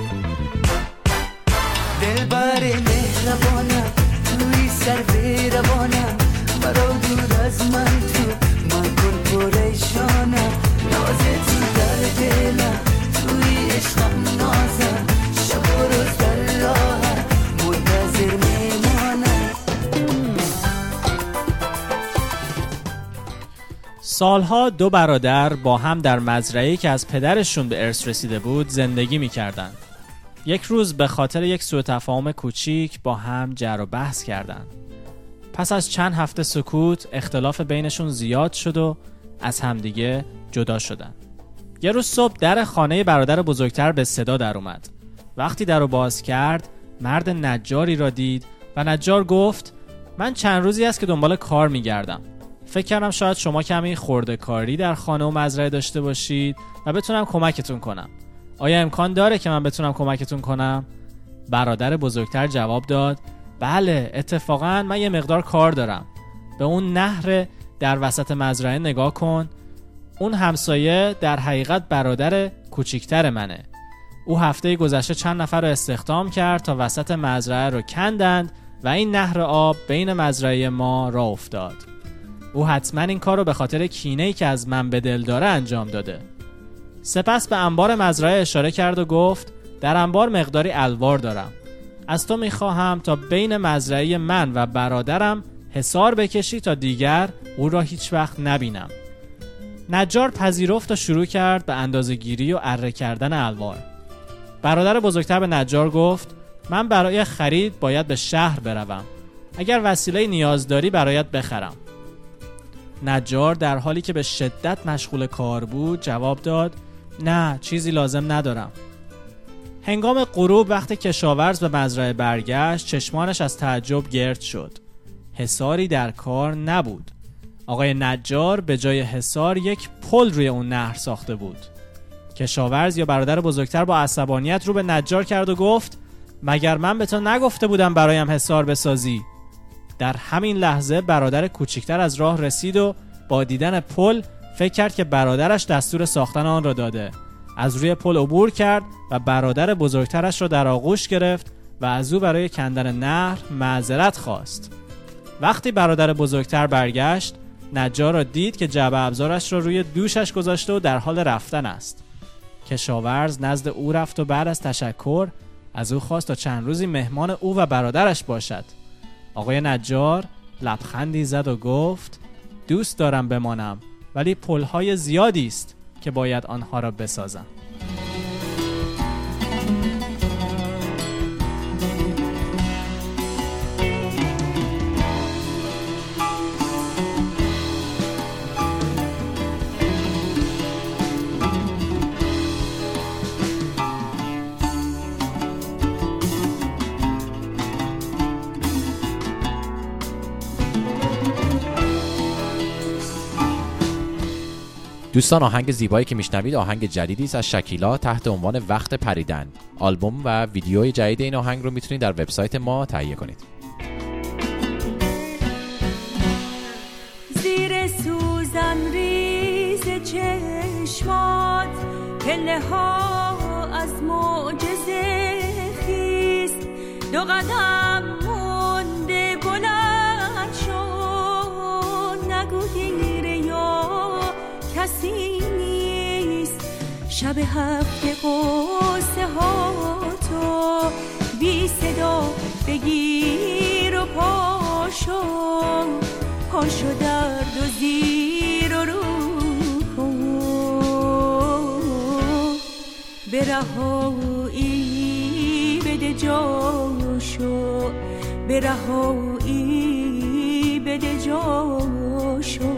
دلبر مهربانم توی سر بیروانم مرا دور از من تو مکن پریشانم نازه تو در دلم توی عشقم نازم شب و روز در راحت منتظر میمانم سالها دو برادر با هم در مزرعه‌ای که از پدرشون به ارث رسیده بود زندگی می‌کردند. یک روز به خاطر یک سوء تفاهم کوچیک با هم جر و بحث کردند. پس از چند هفته سکوت اختلاف بینشون زیاد شد و از همدیگه جدا شدند. یه روز صبح در خانه برادر بزرگتر به صدا در اومد. وقتی در رو باز کرد مرد نجاری را دید و نجار گفت من چند روزی است که دنبال کار می‌گردم. فکر کردم شاید شما کمی خرده کاری در خانه و مزرعه داشته باشید و بتونم کمکتون کنم. آیا امکان داره که من بتونم کمکتون کنم؟ برادر بزرگتر جواب داد بله اتفاقا من یه مقدار کار دارم. به اون نهر در وسط مزرعه نگاه کن. اون همسایه در حقیقت برادر کوچیکتر منه. او هفته گذشته چند نفر رو استخدام کرد تا وسط مزرعه رو کندند و این نهر آب بین مزرعه ما راه افتاد. او حتما این کار رو به خاطر کینه‌ای که از من به دل داره انجام داده. سپس به انبار مزرعه اشاره کرد و گفت در انبار مقداری الوار دارم. از تو میخواهم تا بین مزرعه من و برادرم حصار بکشی تا دیگر او را هیچ وقت نبینم. نجار پذیرفت و شروع کرد به اندازه‌گیری و اره کردن الوار. برادر بزرگتر به نجار گفت من برای خرید باید به شهر بروم. اگر وسیله نیاز داری برایت بخرم. نجار در حالی که به شدت مشغول کار بود جواب داد نه چیزی لازم ندارم. هنگام غروب وقتی کشاورز به مزرعه برگشت چشمانش از تعجب گرد شد. حصاری در کار نبود. آقای نجار به جای حصار یک پل روی اون نهر ساخته بود. کشاورز یا برادر بزرگتر با عصبانیت رو به نجار کرد و گفت مگر من به تو نگفته بودم برایم حصار بسازی؟ در همین لحظه برادر کوچکتر از راه رسید و با دیدن پل فکر کرد که برادرش دستور ساختن آن را داده. از روی پل عبور کرد و برادر بزرگترش را در آغوش گرفت و از او برای کندن نهر معذرت خواست. وقتی برادر بزرگتر برگشت نجار را دید که جعبه ابزارش را روی دوشش گذاشته و در حال رفتن است. کشاورز نزد او رفت و بعد از تشکر از او خواست تا چند روزی مهمان او و برادرش باشد. آقای نجار لبخندی زد و گفت دوست دارم بمانم ولی پل‌های زیادی است که باید آنها را بسازم. دوستان آهنگ زیبایی که میشنوید آهنگ جدیدی است از شکیلا تحت عنوان وقت پریدن. آلبوم و ویدیوی جدید این آهنگ رو میتونید در وبسایت ما تهیه کنید. زیر سوزن ریز چه چشمات پله ها از معجزه خیست، دو قدم مونده بلند شد، نگو دیره یا کسی نیست. شب هفته قصه ها تو بی صدا بگیر و پاشو، پاشو درد و زیر و رو به رهایی بده جاشو، به رهایی بده جاشو.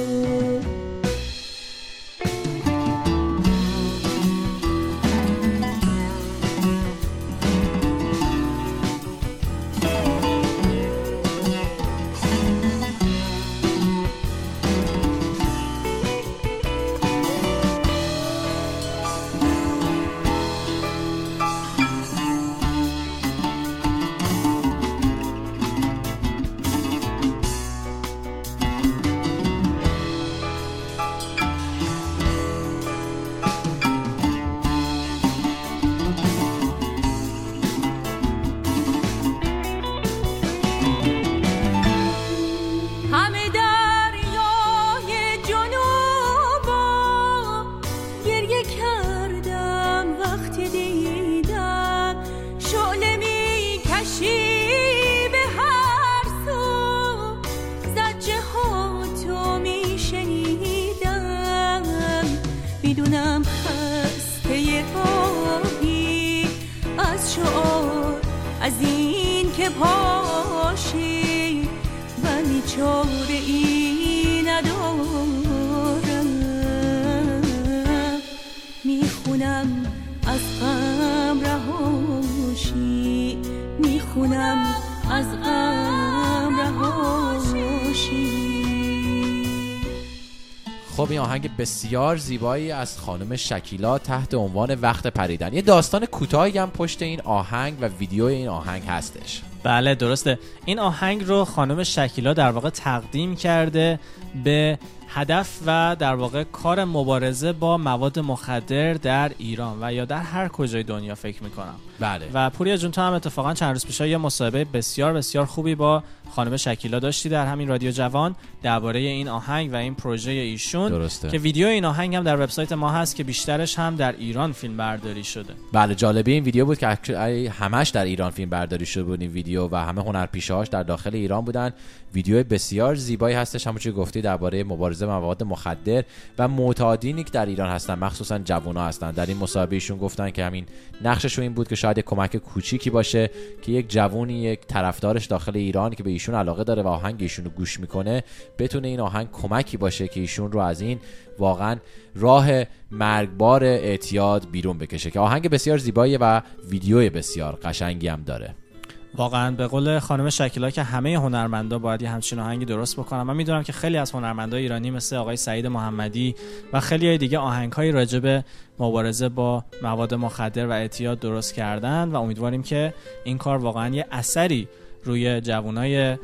خب این آهنگ بسیار زیبایی از خانم شکیلا تحت عنوان وقت پریدن. یه داستان کوتاهی هم پشت این آهنگ و ویدیوی این آهنگ هستش. بله درسته. این آهنگ رو خانم شکیلا در واقع تقدیم کرده به هدف و در واقع کار مبارزه با مواد مخدر در ایران و یا در هر کجای دنیا فکر میکنم. بله. و پوریا جون تو هم اتفاقا چند روز پیش یه مصاحبه بسیار بسیار خوبی با خانم شکیلا داشتی در همین رادیو جوان درباره این آهنگ و این پروژه ایشون. درسته. که ویدیو این آهنگ هم در وبسایت ما هست که بیشترش هم در ایران فیلم برداری شده. بله جالبی این ویدیو بود که همش در ایران فیلم برداری شده بود این ویدیو و همه هنرپیشه‌هاش در داخل ایران بودن. ویدیو بسیار زیبایی هستش، همونجوری گفتی درباره مبارزه با مواد مخدر و معتادینی که در ایران هستن، مخصوصا جوونا هستن. در این مصاحبه ایشون گفتن که همین نقششون این بود که شاید یک کمک کوچیکی باشه که یک جوونی، یک طرفدارش داخل ایران که به ایشون علاقه داره و آهنگ ایشونو گوش میکنه، بتونه این آهنگ کمکی باشه که ایشون رو از این واقعا راه مرگبار اعتیاد بیرون بکشه. که آهنگ بسیار زیبایی و ویدیو بسیار قشنگی هم داره. واقعا به قول خانم شکیلا که همه هنرمندا باید یه همچین آهنگی درست بکنن. من میدونم که خیلی از هنرمندای ایرانی مثل آقای سعید محمدی و خیلی دیگه آهنگ‌های راجع به مبارزه با مواد مخدر و اعتیاد درست کردن و امیدواریم که این کار واقعا یه اثری روی جوانای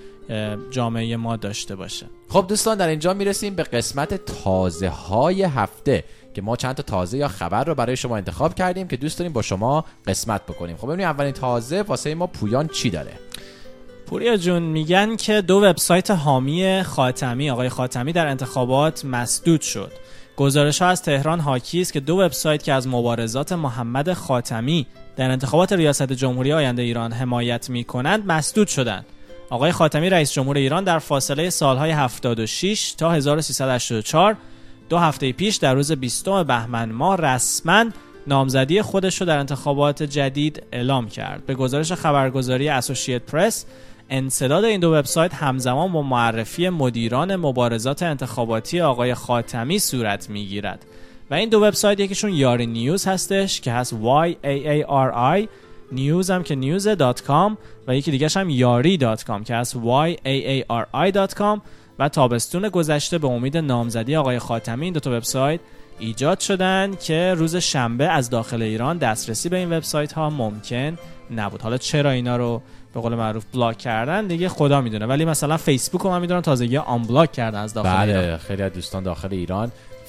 جامعه ما داشته باشه. خب دوستان در اینجا میرسیم به قسمت تازه های هفته که ما چند تا تازه یا خبر رو برای شما انتخاب کردیم که دوست داریم با شما قسمت بکنیم. خب ببینیم اولین تازه واسه ما پویان چی داره. پوریا جون میگن که دو وبسایت حامی خاتمی، آقای خاتمی، در انتخابات مسدود شد. گزارش ها از تهران حاکی است که دو وبسایت که از مبارزات محمد خاتمی در انتخابات ریاست جمهوری آینده ایران حمایت میکنند مسدود شدند. آقای خاتمی رئیس جمهور ایران در فاصله سالهای هفتاد و شش تا هزار و سیصد و هشتاد و چهار دو هفته پیش در روز بیستم بهمن ماه رسما نامزدی خودش رو در انتخابات جدید اعلام کرد. به گزارش خبرگزاری اسوسییت پرس، انسداد این دو وبسایت همزمان با معرفی مدیران مبارزات انتخاباتی آقای خاتمی صورت میگیرد و این دو وبسایت یکیشون یاری نیوز هستش که هست وای ای ای آر آی، نیوز هم که نیوز دات کام و یکی دیگه هم یاری دات کام که هست وای ای ای آر آی دات کام. و تابستون گذشته به امید نامزدی آقای خاتمی این دو تا وبسایت ایجاد شدن که روز شنبه از داخل ایران دسترسی به این وبسایت ها ممکن نبود. حالا چرا اینا رو به قول معروف بلاک کردن دیگه خدا میدونه، ولی مثلا فیسبوک رو من میدونم تازگی آن بلاک کردن از داخل بله، ایران. خیلی از دوستان داخل ایران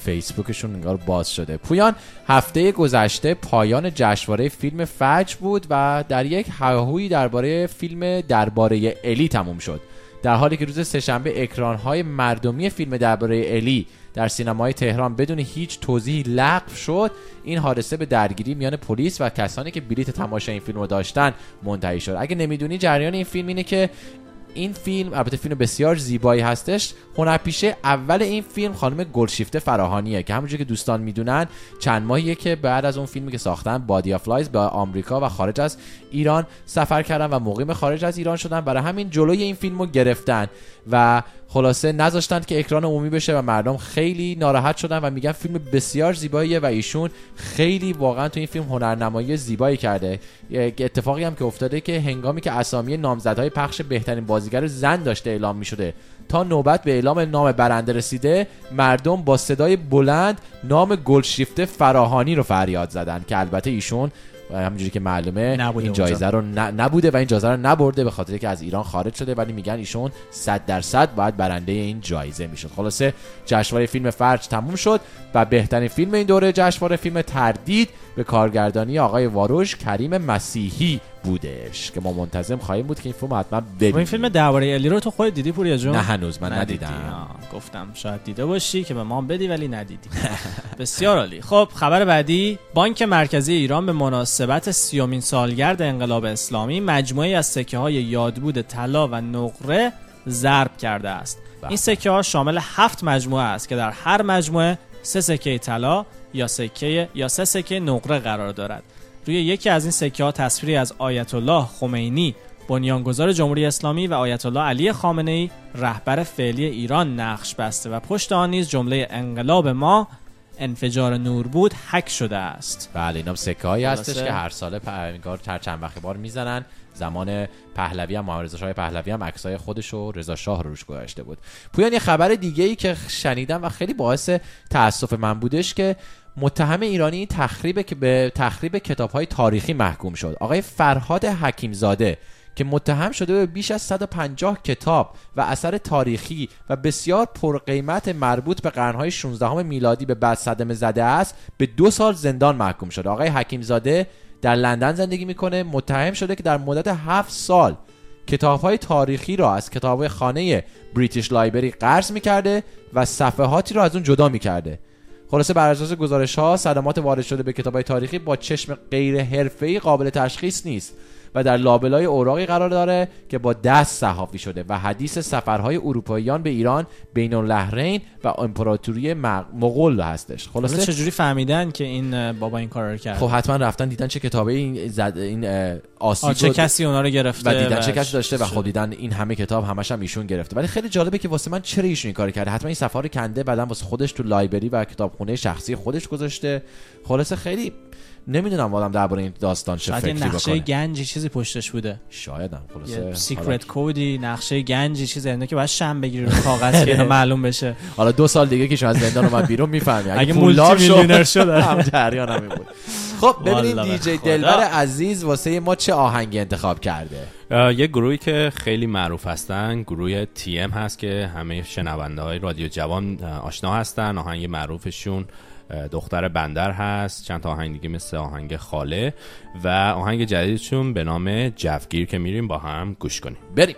فیسبوکشون انگار باز شده. پویان، هفته گذشته پایان جشنواره فیلم فجر بود و در یک هیاهویی درباره فیلم درباره الی تموم شد، در حالی که روز سه‌شنبه اکران‌های مردمی فیلم درباره الی در سینمای تهران بدون هیچ توضیحی لغو شد. این حادثه به درگیری میان پلیس و کسانی که بلیت تماشای این فیلم رو داشتن منتهی شد. اگه نمیدونی جریان این فیلم اینه که این فیلم البته فیلم بسیار زیبایی هستش. هنرپیشه اول این فیلم خانم گلشیفته فراهانیه که همونجوری که دوستان میدونن چند ماهیه که بعد از اون فیلمی که ساختن بادی آف لایز به آمریکا و خارج از ایران سفر کردن و مقیم خارج از ایران شدن. برای همین جلوی این فیلمو گرفتن و خلاصه نذاشتن که اکران عمومی بشه و مردم خیلی ناراحت شدن و میگن فیلم بسیار زیباییه و ایشون خیلی واقعا تو این فیلم هنرنمایی زیبایی کرده. یک اتفاقی هم که افتاده که هنگامی که اسامی نامزدهای پخش بهترین بازیگر زن داشته اعلام میشده تا نوبت به اعلام نام برنده رسیده، مردم با صدای بلند نام گلشیفته فراهانی رو فریاد زدن که البته ایشون همونجوری که معلومه این جایزه رو ن... نبوده و این جایزه رو نبرده به خاطر که از ایران خارج شده، ولی میگن ایشون صد درصد باید برنده این جایزه میشد. خلاصه جشنواره فیلم فجر تموم شد و بهترین فیلم این دوره جشنواره فیلم تردید به کارگردانی آقای واروش کریم مسیحی بودش که ما منتظم خواهیم بود که این فیلم حتما ببینیم. این فیلم درباره الی رو تو خودت دیدی پوریا جون؟ نه هنوز من ندیدم. گفتم شاید دیده باشی که به ما بدی ولی ندیدی. بسیار عالی. خب خبر بعدی، بانک مرکزی ایران به مناسبت سیومین سالگرد انقلاب اسلامی مجموعه‌ای از سکه‌های یادبود طلا و نقره ضرب کرده است. این سکه‌ها شامل هفت مجموعه است که در هر مجموعه سه سکه طلا یا سکه یا سه سکه نقره قرار دارد. روی یکی از این سکه ها تصویری از آیت الله خمینی بنیانگذار جمهوری اسلامی و آیت الله علی خامنه‌ای رهبر فعلی ایران نقش بسته و پشت آن نیز جمله انقلاب ما انفجار نور بود حک شده است. بله اینا سکه هایی هستش که هر ساله انگار هر چند وقت بار میزنن. زمان پهلوی هم محمد رضا شاه پهلوی هم عکسای خودش و رضا شاه روش گذاشته بود. پویان یه خبر دیگه ای که شنیدم و خیلی باعث تأسف من بودش که متهم ایرانی تخریب که به تخریب کتاب‌های تاریخی محکوم شد. آقای فرهاد حکیمزاده که متهم شده به بیش از صد و پنجاه کتاب و اثر تاریخی و بسیار پرقیمت مربوط به قرن‌های شانزدهم میلادی به بعد صدمه زده است، به دو سال زندان محکوم شده. آقای حکیمزاده در لندن زندگی میکنه. متهم شده که در مدت هفت سال کتاب‌های تاریخی را از کتاب‌های خانه بریتیش لایبرری قرض میکرده و صفحاتی را از اون جدا میکرده. خلاصه بر اساس گزارش‌ها صدمات وارد شده به کتاب‌های تاریخی با چشم غیر حرفه‌ای قابل تشخیص نیست و در لابلای اوراقی قرار داره که با دست صحافی شده و حدیث سفرهای اروپاییان به ایران بین النهرین و امپراتوری مغول هستش. خلاصه چجوری فهمیدن که این بابا این کارا رو کرد؟ خب حتما رفتن دیدن چه کتابی این زد این آسیب چه کسی اونا رو گرفته و دیدن و چه کسی داشته و خب دیدن این همه کتاب همش هم ایشون گرفته. ولی خیلی جالبه که واسه من چرا ایشون این کارو کرده. حتما این صفحه رو کنده بعدن واسه خودش تو لایبرری و کتابخونه شخصی خودش گذاشته. خلاصه خیلی نمیدونم آدم درباره این داستان چه فکری بکنه. نقشه گنجی چیزی پشتش بوده. شاید هم خلاصه سیکرت کدی نقشه گنجی چیزی اینه که باید شم بگیری رو کاغذ که معلوم بشه. حالا دو سال دیگه که شما از زندان اومد بیرون میفهمی اگه مولتی میلیونر شده هم جریان همین بود. خب ببینید دیجی دلبر عزیز واسه ما چه آهنگی انتخاب کرده. یه گروهی که خیلی معروف هستن، گروه تی ام هست که همه شنونده های رادیو جوان آشنا هستن. آهنگ معروفشون دختر بندر هست، چند تا آهنگ دیگه مثل آهنگ خاله و آهنگ جدیدشون به نام جوگیر که میریم با هم گوش کنیم. بریم.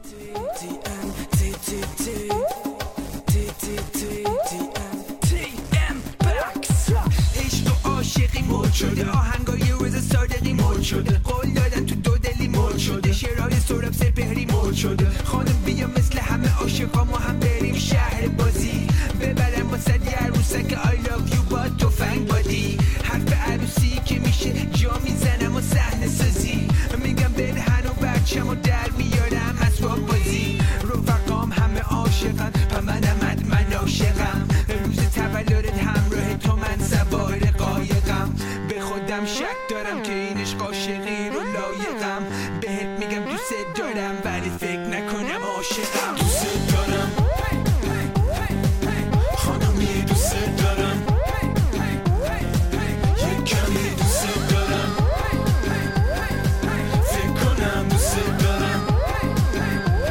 شده آهنگای روز صادقی مول شده، قول دادن تو دو دلی مول شده، شعرهای سراب سپهری مول شده. خانم بیا مثل همه عاشقا ما هم بریم شهر بازی، ببرم با صد یه عروسک I love you با تفنگ بادی. حرف عروسی که میشه جا میزنم و صحنه سازی، میگم بدهن و بچم و در میارم اسباب بازی. رفقام همه عاشقن پا منم من عاشقم، روز تولدت همراه تو من سوار قایقم. به خودم شک دارم که این عشق عاشقی رو لایقم، بهت میگم دوست دارم ولی فکر نکنم عاشقم. دوست دارم خانمی، دوست دارم یک کمی، دوست دارم فکر کنم، دوست دارم.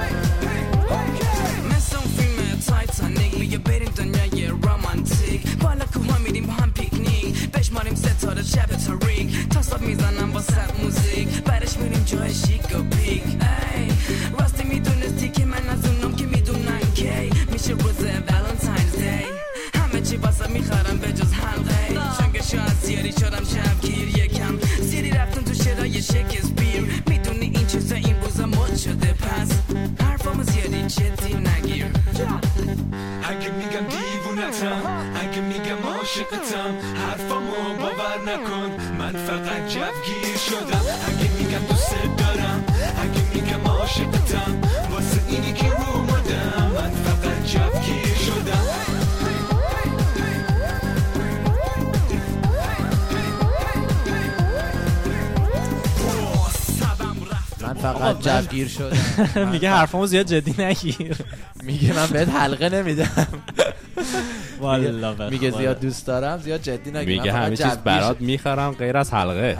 مثل فیلم تایتانیک بیا بریم دنیای رومانتیک، با شب تاریک تاساب میزنم با سب موزیک برش میریم جای شیک و پیک ای راستی میدونستی که من از اونم که میدونن کی میشه روز والنتاینز دی همه چی واسه میخرم به جز حلقه چون که شاید زیادی شدم شبگیر یکم زیادی رفتم تو شرای شکسپیر میدونی این چیزا این روزا مد شده پس حرفامو زیادی جدی نگیر اگه میگم دیوونتم اگه میگم عاشقتم حرفامو باور نکن من فقط جوگیر شدم اگه میگم دوست دارم اگه میگم عاشقتم واسه اینی که رو اومدم من فقط جوگیر شدم من فقط جوگیر شدم. میگه حرفامو زیاد جدی نگیر. میگه من بهت حلقه نمیدم. والله میگه زیاد دوست دارم زیاد جدی نگیر. میگه همه چیز برات میخرم غیر از حلقه.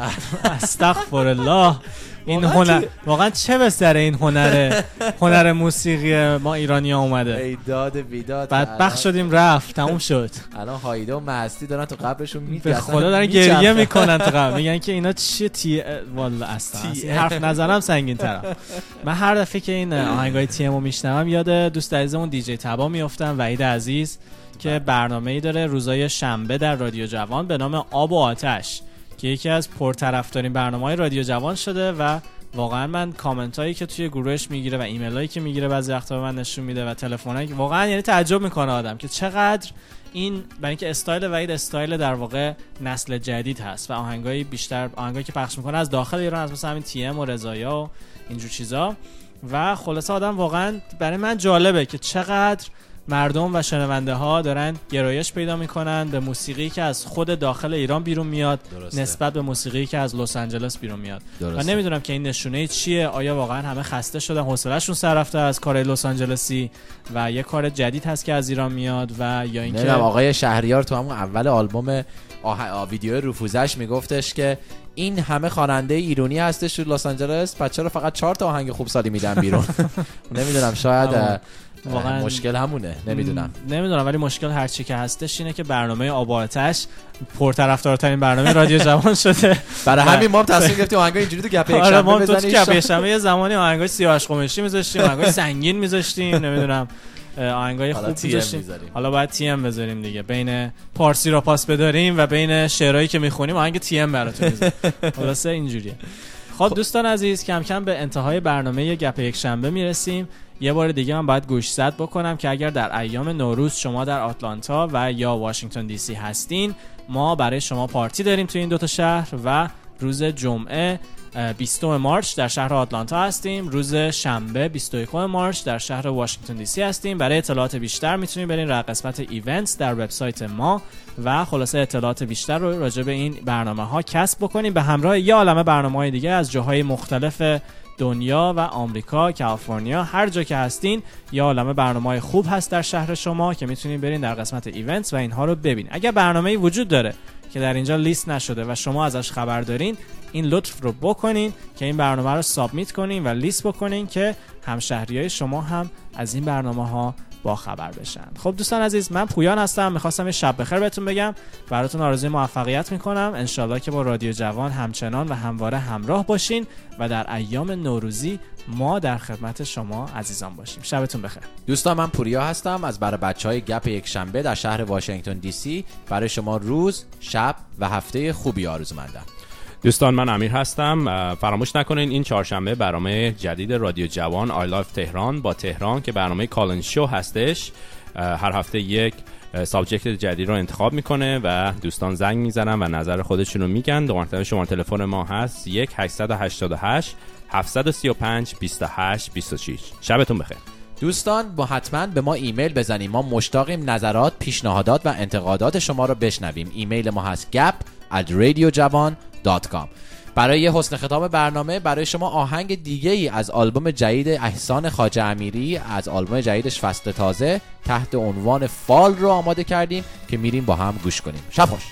استغفر الله. این هنر واقعا چه به سر این هنر هنر موسیقی ما ایرانی ها اومده. ای داد بیداد. بدبخت شدیم رفت تموم شد. الان هایده و مستی دارن تو قبرشون میگن. به خدا دارن گریه میکنن تو قبر. میگن که اینا چیه تی والله اصلا حرف نزنم سنگین ترم. من هر دفعه که این آهنگای تی ام رو میشنوم یاد دوست عزیزمون دیجی تبا میافتم وحید عزیز که برنامه‌ای داره روزای شنبه در رادیو جوان به نام آب و آتش که یکی از پرطرفدارین برنامه‌های رادیو جوان شده و واقعا من کامنتایی که توی گروهش میگیره و ایمیلایی که میگیره بعضی وقتا به من نشون میده و تلفنایی که واقعا یعنی تعجب میکنه آدم که چقدر این برای اینکه استایل وحید استایل در واقع نسل جدید هست و آهنگایی بیشتر آهنگایی که پخش میکنه از داخل ایران از مثلا همین تی ام و رضایا و اینجور چیزا و خلاصه آدم واقعا برای من جالبه که چقدر مردم و شنونده ها دارن گرایش پیدا میکنن به موسیقی که از خود داخل ایران بیرون میاد درسته. نسبت به موسیقی که از لس آنجلس بیرون میاد درسته. و نمیدونم که این نشونه چیه. آیا واقعا همه خسته شدن حوصله‌شون سر رفته از کار لس آنجلسی و یه کار جدید هست که از ایران میاد و یا اینکه آقای شهریار تو همون اول آلبوم آه... ویدیو رفوزش میگفتش که این همه خواننده ایرانی هستش تو لس آنجلس بچه‌ها رو فقط چهار تا آهنگ خوب سالی میدن بیرون. نمیدونم شاید واقعا مشکل همونه نمیدونم نمیدونم ولی مشکل هر چی که هستش اینه که برنامه آب و آتش پرطرفدارترین برنامه رادیو جوان شده. برای همین ما هم تصمیم گرفتیم آهنگای اینجوری تو گپ یک شنبه ما بزنیم. تو گپ یک شنبه یه زمانی آهنگای سیاوش قمیشی میذاشتیم آهنگای سنگین میذاشتیم نمیدونم آهنگای خوب میذاشتیم. حالا باید تی ام بذاریم دیگه بین پارسی را پاس بداریم و بین شعرهایی که میخونیم آهنگ تی ام براتون میذاریم. خلاصه اینجوریه. خب دوستان عزیز کم کم به انتهای برنامه گپ یک شنبه میرسیم. یه بار دیگه من باید گوشزد بکنم که اگر در ایام نوروز شما در آتلانتا و یا واشنگتن دی سی هستین ما برای شما پارتی داریم تو این دوتا شهر و روز جمعه بیستم مارچ در شهر آتلانتا هستیم، روز شنبه بیست و یکم مارچ در شهر واشنگتن دی سی هستیم. برای اطلاعات بیشتر میتونید برین در قسمت ایونتس در وبسایت ما و خلاصه اطلاعات بیشتر رو راجع به این برنامه‌ها کسب بکنید به همراه یه عالمه برنامه‌های دیگه از جاهای مختلف دنیا و آمریکا، کالیفرنیا، هر جا که هستین یا عالمه برنامه‌های خوب هست در شهر شما که میتونید برین در قسمت ایونتس و اینها رو ببینید. اگر برنامه‌ای وجود داره که در اینجا لیست نشده و شما ازش خبر دارین این لطف رو بکنین که این برنامه رو سابمیت کنین و لیست بکنین که همشهریای شما هم از این برنامه‌ها با خبر بشن. خب دوستان عزیز من پویان هستم. میخواستم یه شب بخیر بهتون بگم. براتون آرزوی موفقیت میکنم. انشالله که با رادیو جوان همچنان و همواره همراه باشین و در ایام نوروزی ما در خدمت شما عزیزان باشیم. شبتون بخیر. دوستان من پوریا هستم از برای بچهای گپ یک شنبه در شهر واشنگتن دی سی. برای شما روز، شب و هفته خوبی آرزومندم. دوستان من امیر هستم. فراموش نکنین این چهارشنبه برنامه جدید رادیو جوان آی لایف تهران با تهران که برنامه کالن شو هستش هر هفته یک سابجکت جدید رو انتخاب میکنه و دوستان زنگ میزنن و نظر خودشون رو میگن. دو مرتبه شماره تلفن ما هست یک هشت هشت هشت هفت سه پنج بیست و هشت بیست و شش. شبتون بخیر. دوستان با حتما به ما ایمیل بزنیم. ما مشتاقیم نظرات، پیشنهادات و انتقادات شما رو بشنویم. ایمیل ما هست gap at radiojavan dot com. برای حسن ختام برنامه برای شما آهنگ دیگه ای از آلبوم جدید احسان خواجه امیری از آلبوم جدیدش فصل تازه تحت عنوان فال رو آماده کردیم که میریم با هم گوش کنیم. شب خوش.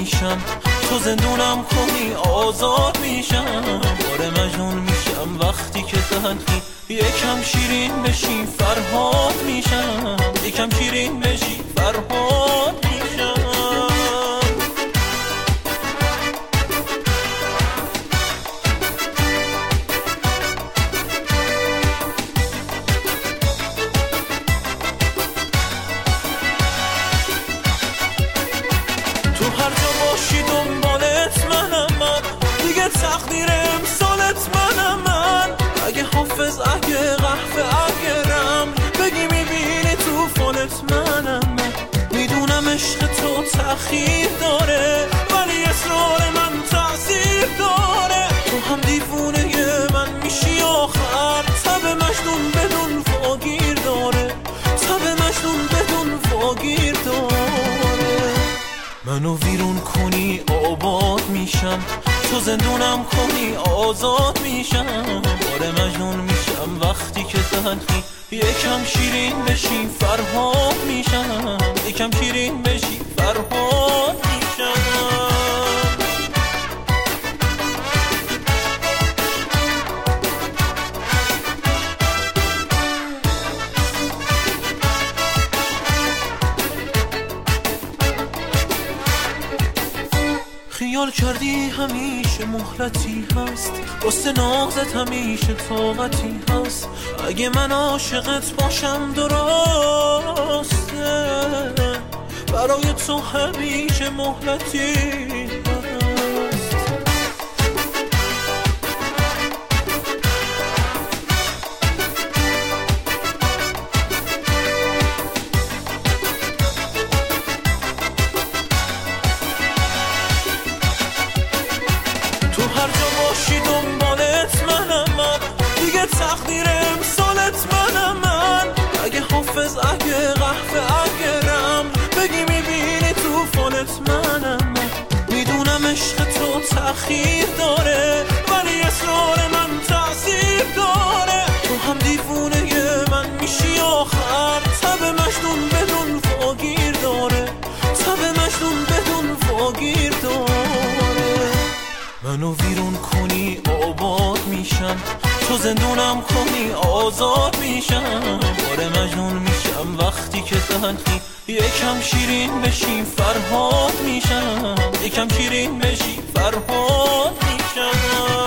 میشم، تو زندونم کنی آزاد میشم. باره مجنون میشم وقتی که تنهی، یکم شیرین بشی فرهاد میشم، یکم شیرین بشی فرهاد میشم. تقدیر امسالت منم من، اگه حافظ اگه قهوه اگه رم بگی میبینی توفانت منم من. میدونم عشق تو تأخیر داره ولی اصرار من تأثیر داره. تو هم دیوونه من میشی آخر، تب مجنون بدون واگیر داره، تب مجنون بدون واگیر داره. منو ویرون کنی آباد میشم، تو زندونم کنی آزاد میشم. باره مجنون میشم وقتی که تنهی، یکم شیرین بشی فرهاد میشم، یکم شیرین بشی فرهاد میشم. خیال کردی همیشه مهلتی هست، واسه نازت همیشه طاقتی هست. اگه من عاشقت باشم درسته، برای تو همیشه مهلتی هست. تقدیر امسالت منم من، اگه حافظ اگه قهوه اگه رم بگی میبینی توفانت منم من. میدونم عشق تو تأخیر داره ولی اصرار من تأثیر داره. تو هم دیوونه من میشی آخر، تب مجنون بدون واگیر داره، تب مجنون بدون واگیر داره. منو ویرون کنی آباد میشم، تو زندونم کنی آزاد میشم. باره مجنون میشم وقتی که تنهی، یکم شیرین بشی فرهاد میشم، یکم شیرین بشی فرهاد میشم.